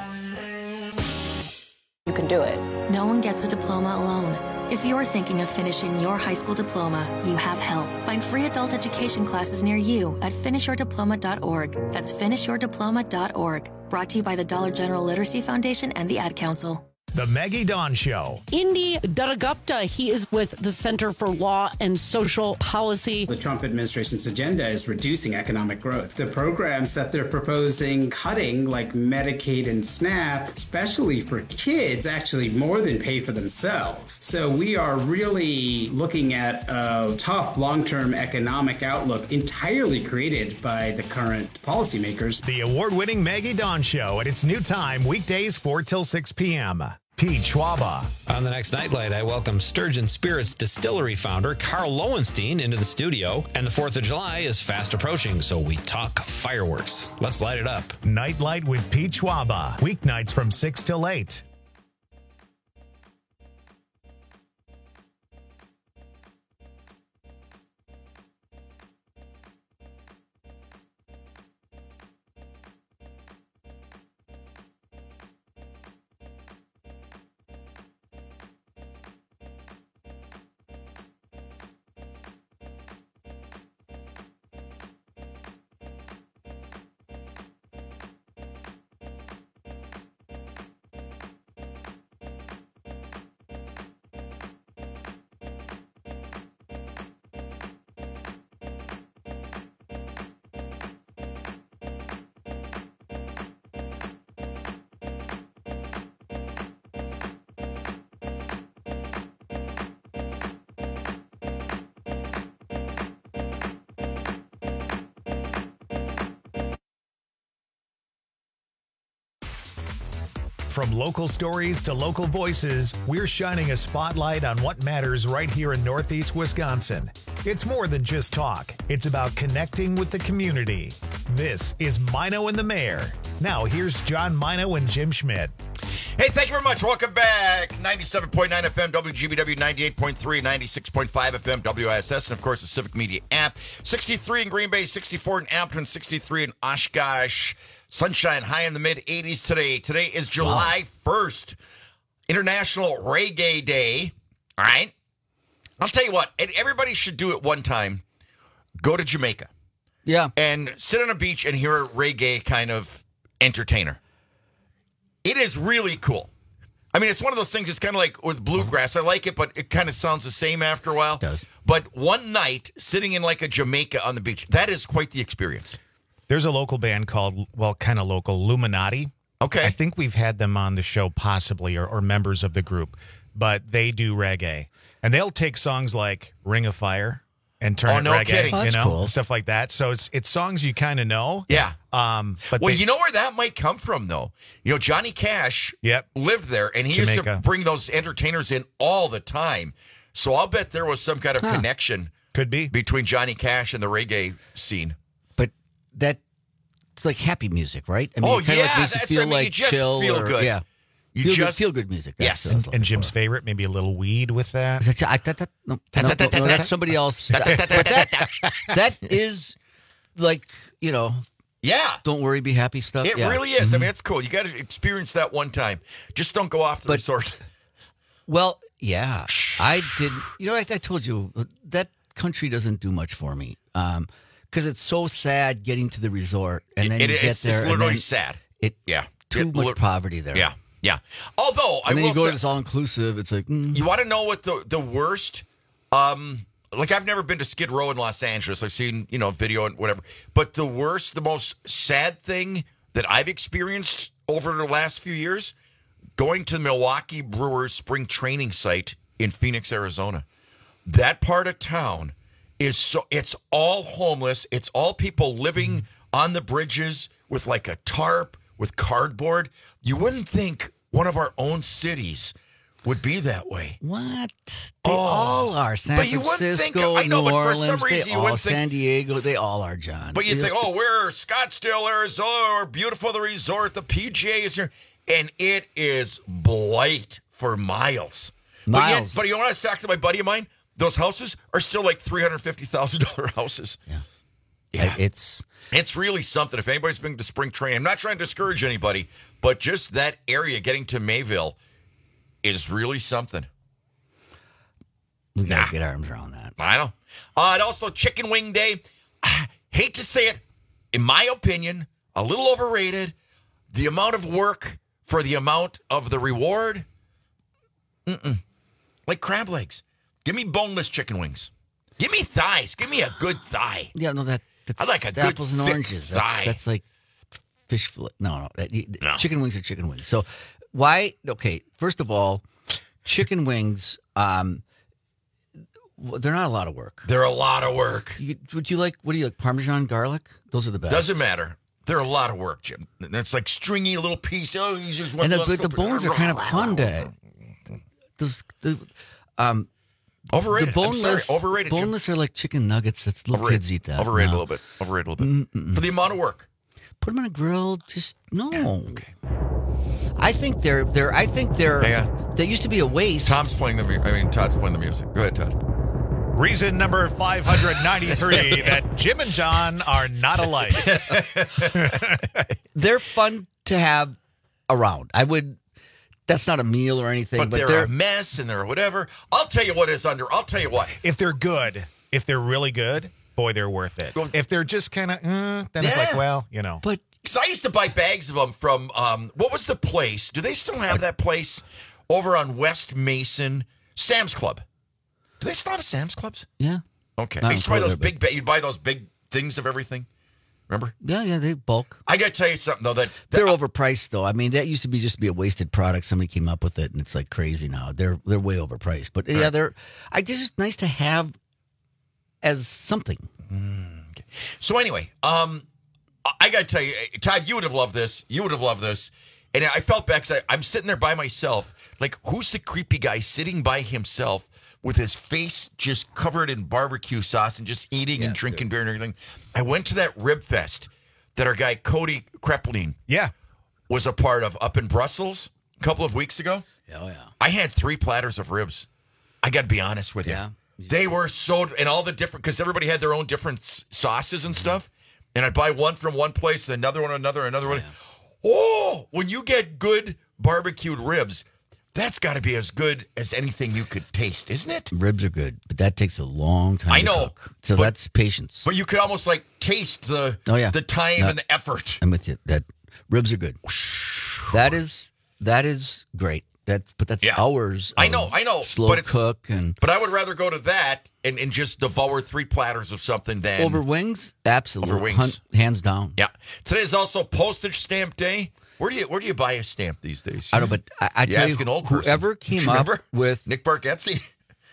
You can do it. No one gets a diploma alone. If you're thinking of finishing your high school diploma, you have help. Find free adult education classes near you at finish your diploma dot org. That's finish your diploma dot org. Brought to you by the Dollar General Literacy Foundation and the Ad Council. The Maggie Dawn Show. Indy Dadagupta, he is with the Center for Law and Social Policy. The Trump administration's agenda is reducing economic growth. The programs that they're proposing cutting, like Medicaid and SNAP, especially for kids, actually more than pay for themselves. So we are really looking at a tough long-term economic outlook entirely created by the current policymakers. The award-winning Maggie Dawn Show at its new time, weekdays four till six p.m. Pete Schwaba. On the next Nightlight, I welcome Sturgeon Spirits Distillery founder Carl Lowenstein into the studio. And the fourth of July is fast approaching, so we talk fireworks. Let's light it up. Nightlight with Pete Schwaba. Weeknights from six till eight. From local stories to local voices, we're shining a spotlight on what matters right here in Northeast Wisconsin. It's more than just talk. It's about connecting with the community. This is Mino and the Mayor. Now here's John Mino and Jim Schmidt. Hey, thank you very much. Welcome back. ninety-seven point nine F M, W G B W, ninety-eight point three, ninety-six point five F M, W I S S, and of course the Civic Media app. sixty-three in Green Bay, sixty-four in Appleton, sixty-three in Oshkosh. Sunshine high in the mid eighties today. Today is July first, International Reggae Day. All right. I'll tell you what, everybody should do it one time. Go to Jamaica. Yeah. And sit on a beach and hear a reggae kind of entertainer. It is really cool. I mean, it's one of those things, it's kind of like with bluegrass. I like it, but it kind of sounds the same after a while. It does. But one night, sitting in like a Jamaica on the beach, that is quite the experience. There's a local band called, well, kind of local, Illuminati. Okay. I think we've had them on the show possibly, or, or members of the group, but they do reggae. And they'll take songs like Ring of Fire and turn Oh, it no reggae, kidding. you That's know, cool. stuff like that. So it's it's songs you kind of know. Yeah. Um, but well, they- you know where that might come from, though? You know, Johnny Cash Yep. lived there, and he used to Jamaica. bring those entertainers in all the time. So I'll bet there was some kind of Huh. connection Could be. between Johnny Cash and the reggae scene. But that it's like happy music, right? I mean, Oh, it kind yeah, of like makes you that's- feel I mean, you like just chill feel or good. yeah. You feel just- good, feel good music. That's Yes. what I was and, looking and Jim's for. favorite, maybe a little weed with that. That- that- that- no, no, no, no, that's somebody else. That, but that, that is like, you know, Yeah. don't worry, be happy stuff. It Yeah. really is. I Mhm. mean, it's cool. You got to experience that one time. Just don't go off the But- resort. Well, yeah, I did. You know, I, I told you that country doesn't do much for me because it's so sad getting to the resort and then It- you it's, get it's there. and literally then sad. It Yeah. too It much lit- poverty there. Yeah. Yeah. Although, I and then will you go say, to this all inclusive. It's like mm. you want to know what the, the worst, um, like I've never been to Skid Row in Los Angeles. I've seen, you know, video and whatever. But the worst, the most sad thing that I've experienced over the last few years, going to the Milwaukee Brewers spring training site in Phoenix, Arizona. That part of town is so, it's all homeless. It's all people living on the bridges with like a tarp, with cardboard. You wouldn't think one of our own cities would be that way. What? They Oh. all are. San But you wouldn't think- Francisco, I know, New but for some Orleans, reason they you all, wouldn't think- San Diego, they all are, John. But you They- think, oh, we're Scottsdale, Arizona, we're beautiful, the resort, the P G A is here. And it is blight for miles. But, yet, Miles. but you want to talk to my buddy of mine? Those houses are still like three hundred fifty thousand dollars houses. Yeah. Yeah. It's It's really something. If anybody's been to spring training, I'm not trying to discourage anybody, but just that area getting to Mayville is really something. we gotta Nah. get our arms around that. I know. Uh, and also Chicken Wing Day. I hate to say it, in my opinion, a little overrated. The amount of work for the amount of the reward, Mm-mm. Like crab legs. Give me boneless chicken wings. Give me thighs. Give me a good thigh. Yeah, no, that that's I like a good apples and thick oranges. thigh. That's, that's like fish fillet. No, no, that, No. chicken wings are chicken wings. So why? Okay, first of all, chicken wings. Um, well, they're not a lot of work. They're a lot of work. You, would you like? What do you like? Parmesan, garlic? Those are the best. Doesn't matter. They're a lot of work, Jim. That's like stringy little piece. Oh, you just want And the, to the, the bones are kind of fun to. Those the um. Overrated. The boneless, I'm sorry. Overrated. Jim. boneless are like chicken nuggets. That's little Overrated. kids eat that. Overrated No. a little bit. Overrated a little bit. Mm-mm. For the amount of work. Put them on a grill. Just no. Okay. I think they're they're. I think they're. Hang on. They used to be a waste. Tom's playing the. mu- I mean, Todd's playing the music. Go ahead, Todd. Reason number five hundred ninety-three that Jim and John are not alike. They're fun to have around. I would. That's not a meal or anything, But, but, they're, they're a mess and they're whatever. I'll tell you what is under. I'll tell you what. If they're good, if they're really good, boy, they're worth it. If they're just kind of, uh, then it's like, Yeah. well, you know. But Because I used to buy bags of them from, um, what was the place? Do they still have that place over on West Mason? Sam's Club. Do they still have Sam's Clubs? yeah, Okay. Not I used to buy in those Florida, big, ba- you'd buy those big things of everything. Remember? yeah, yeah. They bulk. I got to tell you something, though, that, that They're overpriced, though. I mean, that used to be just be a wasted product. Somebody came up with it, and it's like crazy now. They're they're way overpriced. But yeah, they're. I just it's nice to have as something. So anyway, um, I- I got to tell you, Todd, you would have loved this. You would have loved this. And I felt bad because I'm sitting there by myself. Like, who's the creepy guy sitting by himself with his face just covered in barbecue sauce and just eating and drinking beer and everything? I went to that rib fest that our guy Cody Kreplin yeah. was a part of up in Brussels a couple of weeks ago. Oh yeah. I had three platters of ribs. I got to be honest with you. Yeah. They were so, and all the different, because everybody had their own different s- sauces and stuff. And I'd buy one from one place, another one, another, another one. Oh, when you get good barbecued ribs, that's got to be as good as anything you could taste, isn't it? Ribs are good, but that takes a long time. I to know, cook. So but- that's patience. But you could almost like taste the Oh yeah, the time No, and the effort. I'm with you. That ribs are good. That is that is great. That but that's Yeah. hours. I of know, I know, Slow but it's- cook and But I would rather go to that and, and just devour three platters of something than over wings. Absolutely, Over wings. Hun- hands down. Yeah. Today is also postage stamp day. Where do you where do you buy a stamp these days? I know, but I, I You tell ask you, an old person. whoever came up Remember? with Nick Bargatze.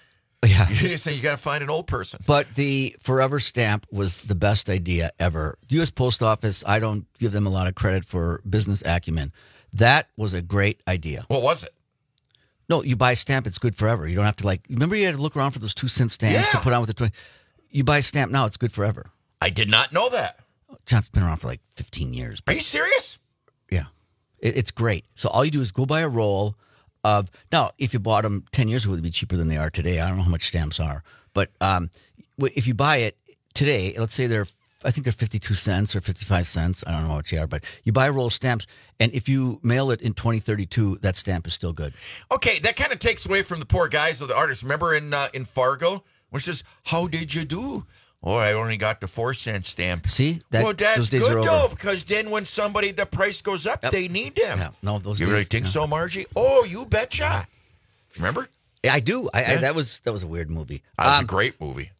yeah. You say you got to find an old person. But the Forever stamp was the best idea ever. The U S Post Office, I don't give them a lot of credit for business acumen. That was a great idea. What was it? No, you buy a stamp, it's good forever. You don't have to like, remember you had to look around for those two cent stamps to Yeah. put on with the twenty. You buy a stamp now, it's good forever. I did not know that. John's been around for like fifteen years. Are you serious? Yeah. It, it's great. So all you do is go buy a roll of, now, if you bought them ten years ago, it would be cheaper than they are today. I don't know how much stamps are. But um, w- if you buy it today, let's say they're, I think they're fifty-two cents or fifty-five cents. I don't know what they are, but you buy a roll of stamps, and if you mail it in twenty thirty-two, that stamp is still good. Okay, that kind of takes away from the poor guys of the artists. Remember in uh, in Fargo, which says, "How did you do?" Oh, I only got the four cent stamp. See, that, well, that's those days good are over. though, because then when somebody the price goes up, Yep. they need them. Yeah, no, those you days, really think no. so, Margie? Oh, you betcha. Remember? Yeah, I do. I, I, Yeah. that was that was a weird movie. That was Um, a great movie.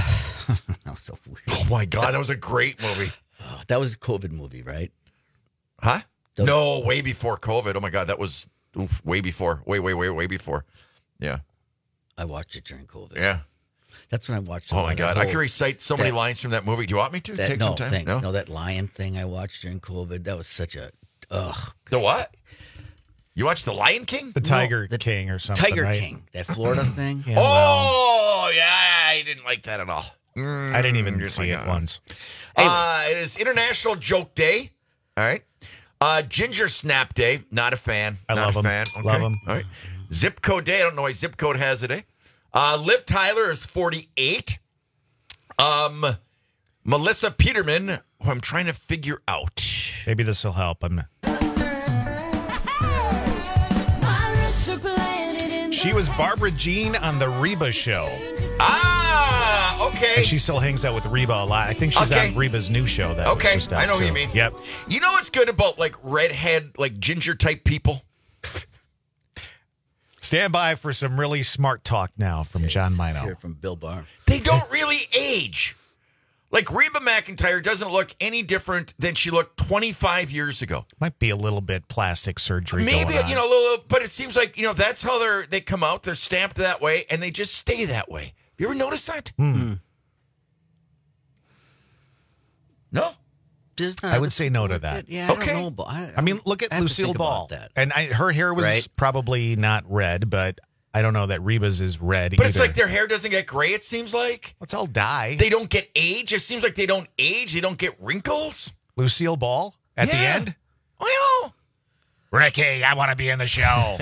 that was so weird. Oh my God, that was a great movie. Oh, that was a COVID movie, right? Huh? That was- No, way before COVID. Oh my God, that was oof, way before. Way, way, way, way before. Yeah. I watched it during COVID. Yeah. That's when I watched. Oh my that God, I whole- can recite so many that- lines from that movie. Do you want me to That, take no, some time? thanks. No? that lion thing I watched during COVID. That was such a ugh. The what? You watched The Lion King? The Tiger King or something, Tiger right? King, that Florida thing. Yeah, well, Oh, yeah, I didn't like that at all. Mm, I didn't even just see like, it uh, once. Uh, it is International Joke Day. All right. Uh, Ginger Snap Day. Not a fan. I Not love a 'em. fan. Okay. Love 'em. All right. Zip Code Day. I don't know why Zip Code has it. Eh? Uh, Liv Tyler is forty-eight. Um, Melissa Peterman, who I'm trying to figure out. Maybe this will help. I'm. She was Barbara Jean on the Reba show. Ah, okay. And she still hangs out with Reba a lot. I think she's Okay. on Reba's new show. That Okay, was just out, I know what too. you mean. Yep. You know what's good about like redhead, like ginger type people? Stand by for some really smart talk now from Okay, John let's Mino. hear from Bill Barr. They don't really age. Like Reba McEntire doesn't look any different than she looked twenty-five years ago. Might be a little bit plastic surgery. Maybe, going on. you know, a little, but it seems like, you know, that's how they're they come out. They're stamped that way, and they just stay that way. You ever notice that? Hmm. No? I would say no to that. Yeah, I Okay. don't know. But I, I mean, look at I have to Lucille think about Ball. that. And I, her hair was Right. probably not red, but I don't know that Reba's is red But either. it's like their hair doesn't get gray, it seems like. It's all dye. They don't get age. It seems like they don't age. They don't get wrinkles. Lucille Ball at the Yeah. end? Well, Ricky, I want to be in the show.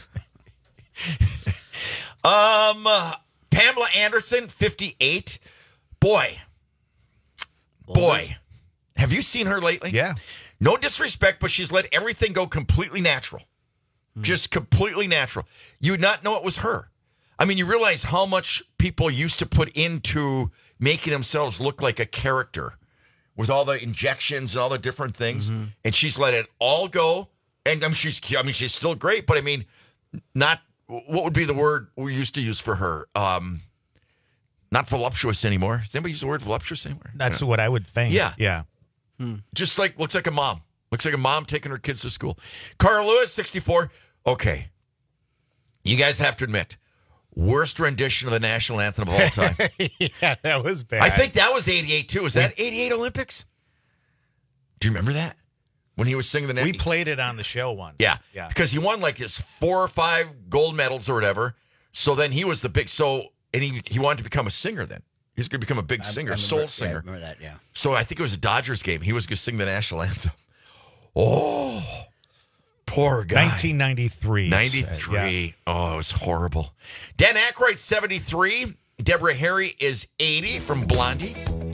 um, uh, Pamela Anderson, fifty-eight. Boy. Boy. Have you seen her lately? Yeah. No disrespect, but she's let everything go completely natural. Just completely natural. You would not know it was her. I mean, you realize how much people used to put into making themselves look like a character with all the injections and all the different things. Mm-hmm. And she's let it all go. And I mean, she's I mean, she's still great, but I mean, not what would be the word we used to use for her? Um, not voluptuous anymore. Does anybody use the word voluptuous anymore? That's Yeah. what I would think. Yeah. Yeah. Just like, looks like a mom. Looks like a mom taking her kids to school. Carl Lewis, sixty-four. Okay. You guys have to admit, worst rendition of the national anthem of all time. Yeah, that was bad. I think that was eighty-eight, too. Was that eighty-eight Olympics? Do you remember that? When he was singing the we national played it on the show once. Yeah. Yeah. Because he won like his four or five gold medals or whatever. So then he was the big, so, and he, he wanted to become a singer then. He was going to become a big I- singer, I remember- soul yeah, I singer. remember that, yeah. So I think it was a Dodgers game. He was going to sing the national anthem. Oh, poor guy. nineteen ninety-three. ninety-three. Yeah. Oh, it was horrible. Dan Aykroyd, seventy-three. Deborah Harry is eighty from Blondie.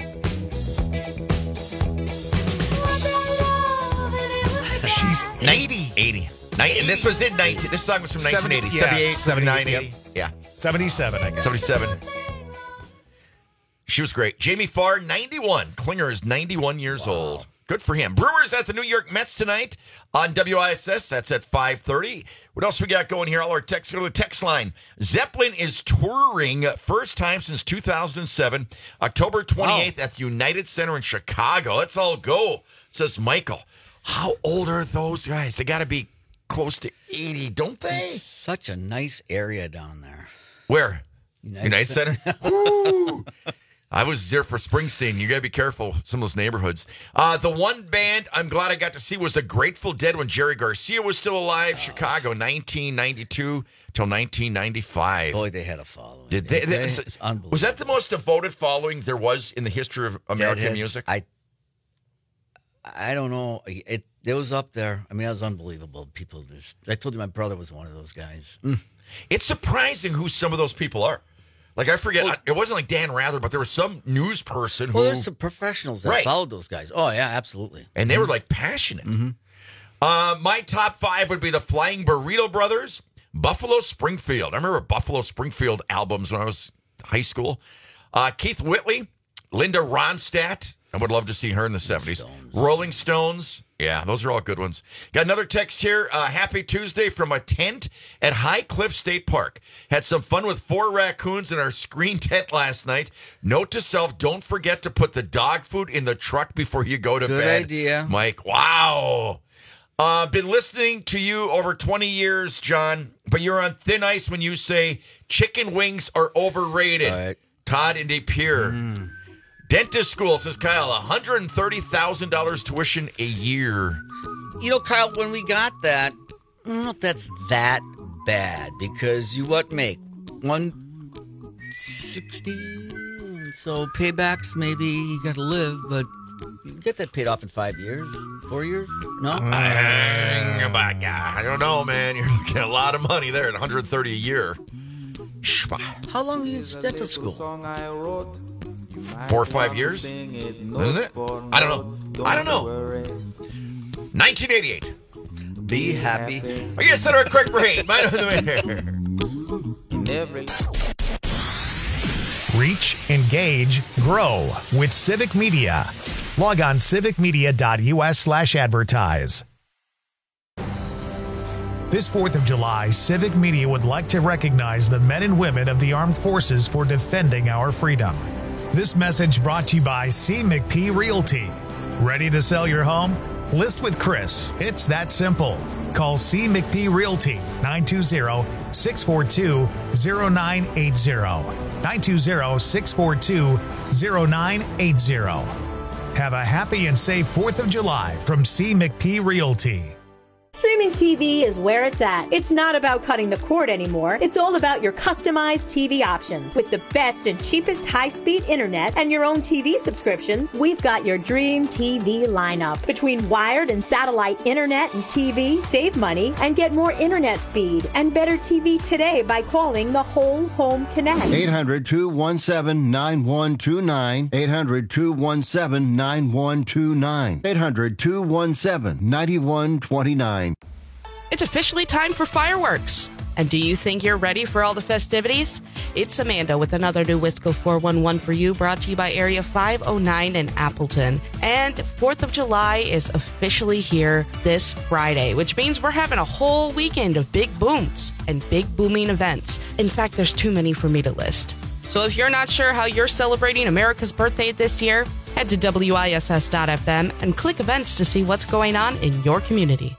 She's eighty. eighty. Nin- and this was in nineteen. This song was from nineteen eighty. Yeah, seventy-eight, seventy-nine, yep. eighty. Yeah. seventy-seven, I guess. seventy-seven. She was great. Jamie Farr, ninety-one. Klinger is ninety-one years old. Good for him. Brewers at the New York Mets tonight on W I S S. That's at five thirty. What else we got going here? All our texts go to the text line. Zeppelin is touring first time since two thousand seven. October twenty-eighth at the United Center in Chicago. Let's all go, says Michael. How old are those guys? They got to be close to eighty, don't they? It's such a nice area down there. Where? United United Center? Woo! I was there for Springsteen. You got to be careful with some of those neighborhoods. Uh, the one band I'm glad I got to see was the Grateful Dead when Jerry Garcia was still alive. Oh, Chicago, nineteen ninety-two till nineteen ninety-five. Boy, they had a following. Did they? they It's unbelievable. Was that the most devoted following there was in the history of American Deadheads, music? I I don't know. It it was up there. I mean, that was unbelievable. People just. I told you my brother was one of those guys. Mm. It's surprising who some of those people are. Like, I forget, well, it wasn't like Dan Rather, but there was some news person who... Well, there's some professionals that right. followed those guys. Oh, yeah, absolutely. And they were, like, passionate. Mm-hmm. Uh, my top five would be the Flying Burrito Brothers, Buffalo Springfield. I remember Buffalo Springfield albums when I was in high school. Uh, Keith Whitley, Linda Ronstadt. I would love to see her in the seventies. Stones. Rolling Stones. Yeah, those are all good ones. Got another text here. Uh, happy Tuesday from a tent at High Cliff State Park. Had some fun with four raccoons in our screen tent last night. Note to self, don't forget to put the dog food in the truck before you go to good bed. Good idea. Mike, wow. Uh, been listening to you over twenty years, John, but you're on thin ice when you say chicken wings are overrated. Right. Todd in De Pere. Mm. Dentist school, says Kyle, one hundred thirty thousand dollars tuition a year. You know, Kyle, when we got that, I don't know if that's that bad because you what make? one sixty So paybacks, maybe you got to live, but you get that paid off in five years, four years? No? Uh, I don't know, man. You're looking at a lot of money there at one hundred thirty a year. How long are you in dental school? Four or five years? Isn't it? I don't know. I don't know. nineteen eighty-eight. Be happy. I guess that our quick break. Mine on the mayor. Reach, engage, grow with Civic Media. Log on civicmedia.us slash advertise. This fourth of July, Civic Media would like to recognize the men and women of the armed forces for defending our freedom. This message brought to you by C. McP Realty. Ready to sell your home? List with Chris. It's that simple. Call C. McP Realty, nine two zero, six four two, zero nine eight zero. nine two zero, six four two, zero nine eight zero. Have a happy and safe fourth of July from C. McP Realty. Streaming T V is where it's at. It's not about cutting the cord anymore. It's all about your customized T V options. With the best and cheapest high-speed internet and your own T V subscriptions, we've got your dream T V lineup. Between wired and satellite internet and T V, save money and get more internet speed and better T V today by calling the Whole Home Connect. eight hundred, two one seven, nine one two nine. eight hundred, two one seven, nine one two nine. eight hundred, two one seven, nine one two nine. It's officially time for fireworks. And do you think you're ready for all the festivities? It's Amanda with another new Wisco four one one for you, brought to you by Area five oh nine in Appleton. And fourth of July is officially here this Friday, which means we're having a whole weekend of big booms and big booming events. In fact, there's too many for me to list. So if you're not sure how you're celebrating America's birthday this year, head to W I S S dot F M and click events to see what's going on in your community.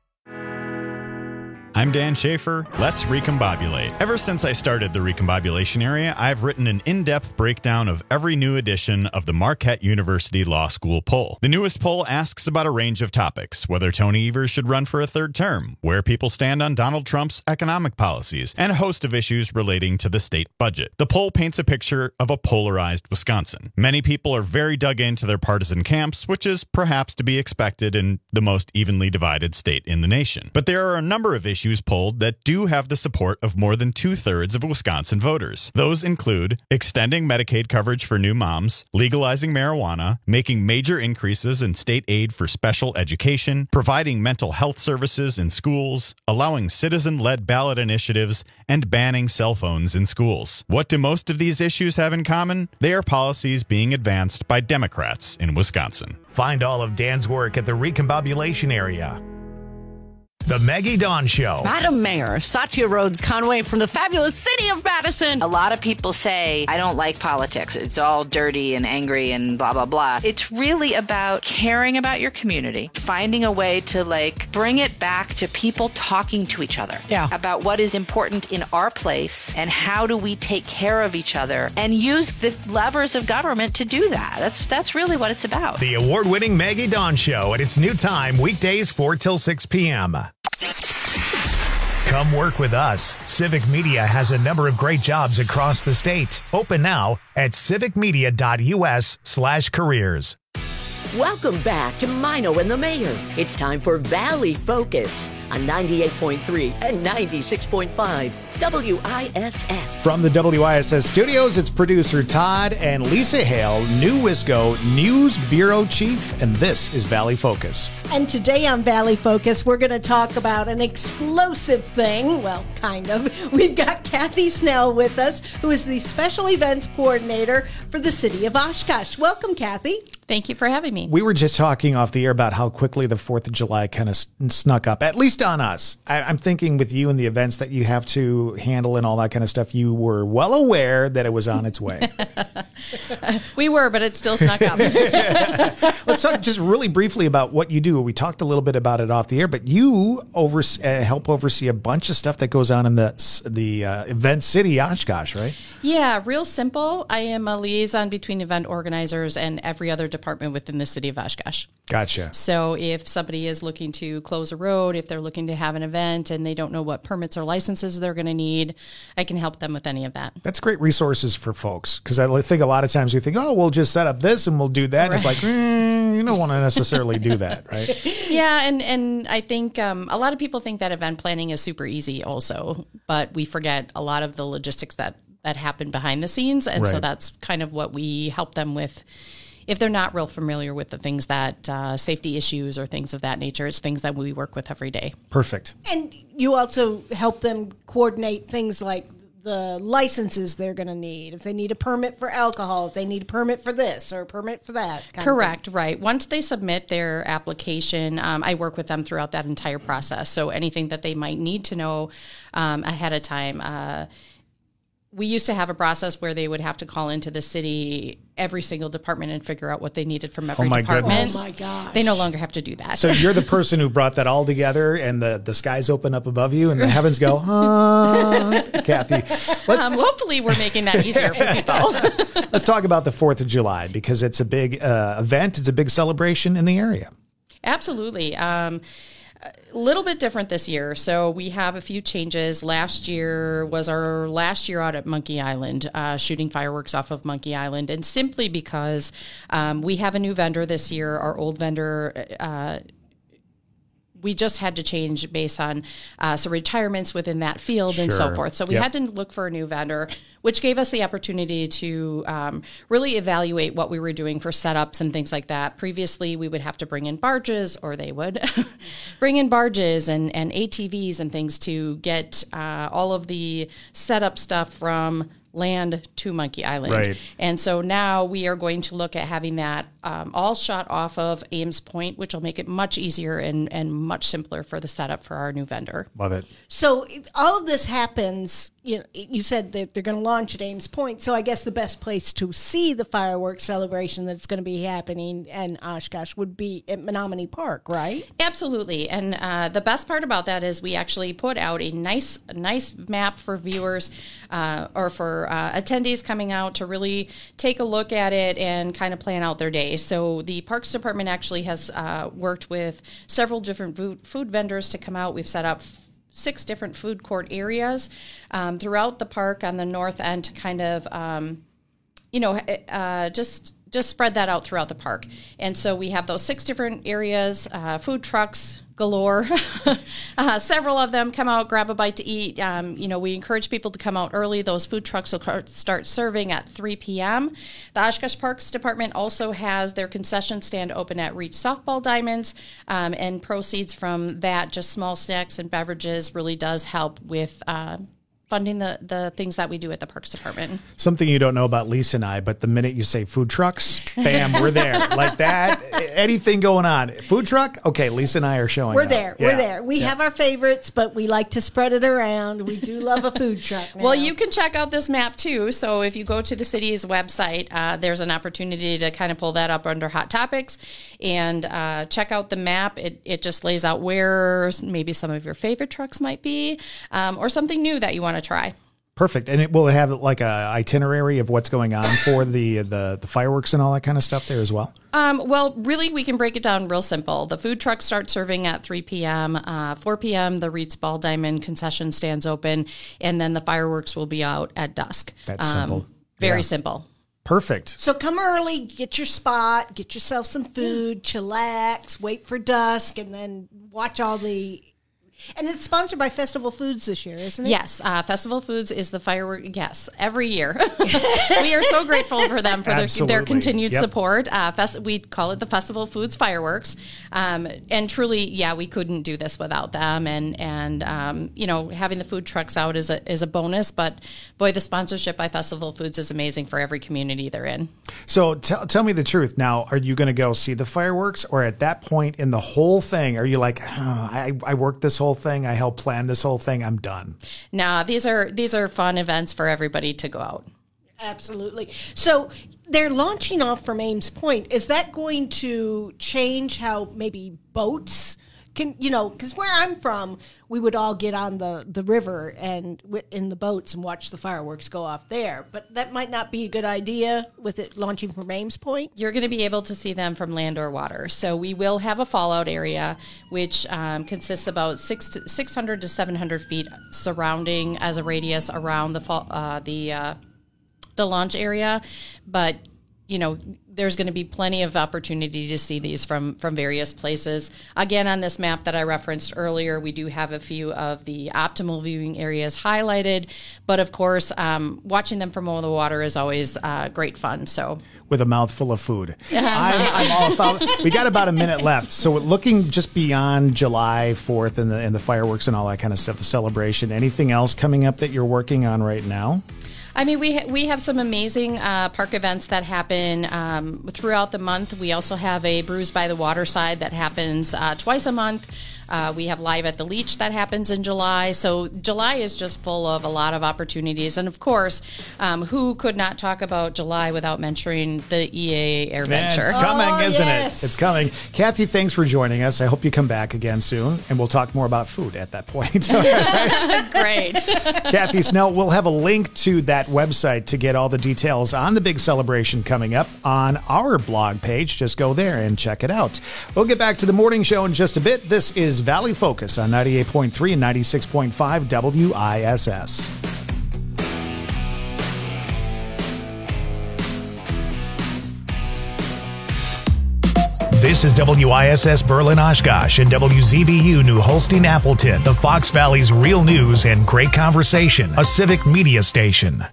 I'm Dan Schaefer. Let's recombobulate. Ever since I started the recombobulation area, I've written an in-depth breakdown of every new edition of the Marquette University Law School poll. The newest poll asks about a range of topics: whether Tony Evers should run for a third term, where people stand on Donald Trump's economic policies, and a host of issues relating to the state budget. The poll paints a picture of a polarized Wisconsin. Many people are very dug into their partisan camps, which is perhaps to be expected in the most evenly divided state in the nation. But there are a number of issues polled that do have the support of more than two-thirds of Wisconsin voters. Those include extending Medicaid coverage for new moms, legalizing marijuana, making major increases in state aid for special education, providing mental health services in schools, allowing citizen-led ballot initiatives, and banning cell phones in schools. What do most of these issues have in common? They are policies being advanced by Democrats in Wisconsin. Find all of Dan's work at the recombobulation area. The Maggie Dawn Show. Madam Mayor, Satya Rhodes Conway from the fabulous city of Madison. A lot of people say, I don't like politics. It's all dirty and angry and blah, blah, blah. It's really about caring about your community, finding a way to like bring it back to people talking to each other yeah. about what is important in our place and how do we take care of each other and use the levers of government to do that. That's, that's really what it's about. The award-winning Maggie Dawn Show at its new time, weekdays four till six p.m. Come work with us. Civic Media has a number of great jobs across the state. Open now at civicmedia.us slash careers. Welcome back to Mino and the Mayor. It's time for Valley Focus on ninety-eight point three and ninety-six point five W I S S. From the W I S S studios, it's producer Todd and Lisa Hale, New Wisco News Bureau Chief, and this is Valley Focus. And today on Valley Focus, we're going to talk about an explosive thing. Well, kind of. We've got Kathy Snell with us, who is the Special Events Coordinator for the City of Oshkosh. Welcome, Kathy. Thank you for having me. We were just talking off the air about how quickly the fourth of July kind of snuck up, at least on us. I, I'm thinking with you and the events that you have to handle and all that kind of stuff, you were well aware that it was on its way. We were, but it still snuck up. Let's talk just really briefly about what you do. We talked a little bit about it off the air, but you over, uh, help oversee a bunch of stuff that goes on in the, the uh, event city, Oshkosh, right? Yeah, real simple. I am a liaison between event organizers and every other department within the city of Oshkosh. Gotcha. So if somebody is looking to close a road, if they're looking to have an event and they don't know what permits or licenses they're going to need, I can help them with any of that. That's great resources for folks, because I think a lot of times we think, oh, we'll just set up this and we'll do that. Right. And it's like, mm, you don't want to necessarily do that, right? Yeah, and, and I think um, a lot of people think that event planning is super easy also, but we forget a lot of the logistics that, that happen behind the scenes. And right. so that's kind of what we help them with. If they're not real familiar with the things that uh, safety issues or things of that nature, it's things that we work with every day. Perfect. And you also help them coordinate things like the licenses they're going to need, if they need a permit for alcohol, if they need a permit for this or a permit for that. Correct, right. Once they submit their application, um, I work with them throughout that entire process. So anything that they might need to know um, ahead of time. Uh, we used to have a process where they would have to call into the city every single department and figure out what they needed from every oh my department. Goodness. Oh my gosh. They no longer have to do that. So you're the person who brought that all together, and the, the skies open up above you and the heavens go, ah, Kathy. Let's, um, hopefully we're making that easier for people. let's talk about the fourth of July, because it's a big uh, event. It's a big celebration in the area. Absolutely. Um, a little bit different this year. So we have a few changes. Last year was our last year out at Monkey Island, uh, shooting fireworks off of Monkey Island. And simply because um, we have a new vendor this year, our old vendor, uh, we just had to change based on uh, some retirements within that field and so Sure. forth. So we Yep. had to look for a new vendor, which gave us the opportunity to um, really evaluate what we were doing for setups and things like that. Previously, we would have to bring in barges, or they would bring in barges and, and A T Vs and things to get uh, all of the setup stuff from land to Monkey Island. Right. And so now we are going to look at having that um, all shot off of Ames Point, which will make it much easier and, and much simpler for the setup for our new vendor. Love it. So it- all of this happens, you know, you said that they're going to launch at Ames Point. So I guess the best place to see the fireworks celebration that's going to be happening in Oshkosh would be at Menominee Park, right? Absolutely. And uh, the best part about that is we actually put out a nice nice map for viewers uh, or for uh, attendees coming out to really take a look at it and kind of plan out their day. So the Parks Department actually has uh, worked with several different food, food vendors to come out. We've set up six different food court areas um, throughout the park on the north end to kind of, um, you know, uh, just just spread that out throughout the park. And so we have those six different areas, uh, food trucks galore. uh, several of them come out, grab a bite to eat. Um, you know, we encourage people to come out early. Those food trucks will car- start serving at three p.m. The Oshkosh Parks Department also has their concession stand open at Reach Softball Diamonds, um, and proceeds from that, just small snacks and beverages, really does help with uh, funding the, the things that we do at the Parks Department. Something you don't know about Lisa and I, but the minute you say food trucks, bam, we're there. Like that, anything going on. Food truck? Okay, Lisa and I are showing We're up. there. Yeah. We're there. We Yeah. have our favorites, but we like to spread it around. We do love a food truck now. Well, you can check out this map too. So if you go to the city's website, uh, there's an opportunity to kind of pull that up under Hot Topics and uh, check out the map. It, it just lays out where maybe some of your favorite trucks might be, um, or something new that you want to try. Perfect. And it will have like a itinerary of what's going on for the, the, the fireworks and all that kind of stuff there as well. Um, well, really, we can break it down real simple. The food trucks start serving at three p.m. Uh, four p.m., the Reeds Ball Diamond concession stands open, and then the fireworks will be out at dusk. That's um, simple. Very Yeah. simple. Perfect. So come early, get your spot, get yourself some food, chillax, wait for dusk, and then watch all the... And it's sponsored by Festival Foods this year, isn't it? Yes, uh, Festival Foods is the firework. Yes, every year. We are so grateful for them for their, Absolutely. their continued Yep. support. Uh, fest, we call it the Festival Foods Fireworks, um, and truly, yeah, we couldn't do this without them. And and um, you know, having the food trucks out is a is a bonus. But boy, the sponsorship by Festival Foods is amazing for every community they're in. So t- tell me the truth. Now, are you going to go see the fireworks, or at that point in the whole thing, are you like, oh, I, I worked this whole thing, I helped plan this whole thing, I'm done? Now, these are these are fun events for everybody to go out. Absolutely. So they're launching off from Ames Point. Is that going to change how maybe boats can, you know, because where I'm from, we would all get on the, the river and w- in the boats and watch the fireworks go off there. But that might not be a good idea with it launching from Ames Point. You're going to be able to see them from land or water. So we will have a fallout area, which um, consists about six to six hundred to seven hundred feet surrounding as a radius around the fall, uh, the uh, the launch area. But you know, there's going to be plenty of opportunity to see these from, from various places. Again, on this map that I referenced earlier, we do have a few of the optimal viewing areas highlighted. But of course, um, watching them from over the water is always uh, great fun. So with a mouthful of food. I'm, I'm all about, we got about a minute left. So looking just beyond July fourth and the, and the fireworks and all that kind of stuff, the celebration, anything else coming up that you're working on right now? I mean, we ha- we have some amazing uh, park events that happen um, throughout the month. We also have a Brews by the Waterside that happens uh, twice a month. Uh, we have Live at the Leach that happens in July. So July is just full of a lot of opportunities. And of course, um, who could not talk about July without mentioning the E A A Air Venture? It's coming, oh, isn't yes. it? It's coming. Kathy, thanks for joining us. I hope you come back again soon, and we'll talk more about food at that point. Great. Kathy Snell, we'll have a link to that website to get all the details on the big celebration coming up on our blog page. Just go there and check it out. We'll get back to the morning show in just a bit. This is Valley Focus on ninety-eight point three and ninety-six point five W I S S. This is W I S S Berlin Oshkosh and W Z B U New Holstein Appleton, the Fox Valley's real news and great conversation, a civic media station.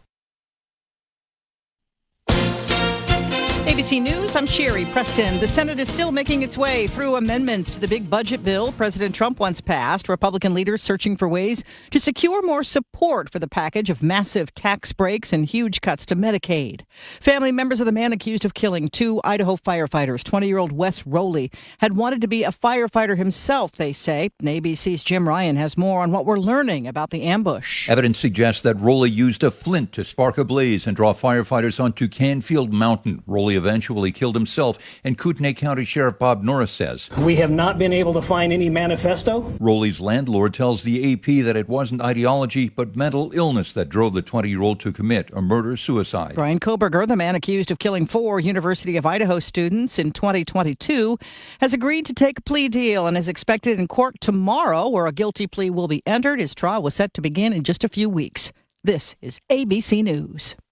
A B C News, I'm Sherry Preston. The Senate is still making its way through amendments to the big budget bill President Trump once passed. Republican leaders searching for ways to secure more support for the package of massive tax breaks and huge cuts to Medicaid. Family members of the man accused of killing two Idaho firefighters, twenty-year-old Wes Rowley, had wanted to be a firefighter himself, they say. A B C's Jim Ryan has more on what we're learning about the ambush. Evidence suggests that Rowley used a flint to spark a blaze and draw firefighters onto Canfield Mountain. Rowley eventually killed himself, and Kootenai County Sheriff Bob Norris says, "We have not been able to find any manifesto." Rowley's landlord tells the A P that it wasn't ideology, but mental illness that drove the twenty-year-old to commit a murder-suicide. Brian Koberger, the man accused of killing four University of Idaho students in twenty twenty-two, has agreed to take a plea deal and is expected in court tomorrow, where a guilty plea will be entered. His trial was set to begin in just a few weeks. This is A B C News.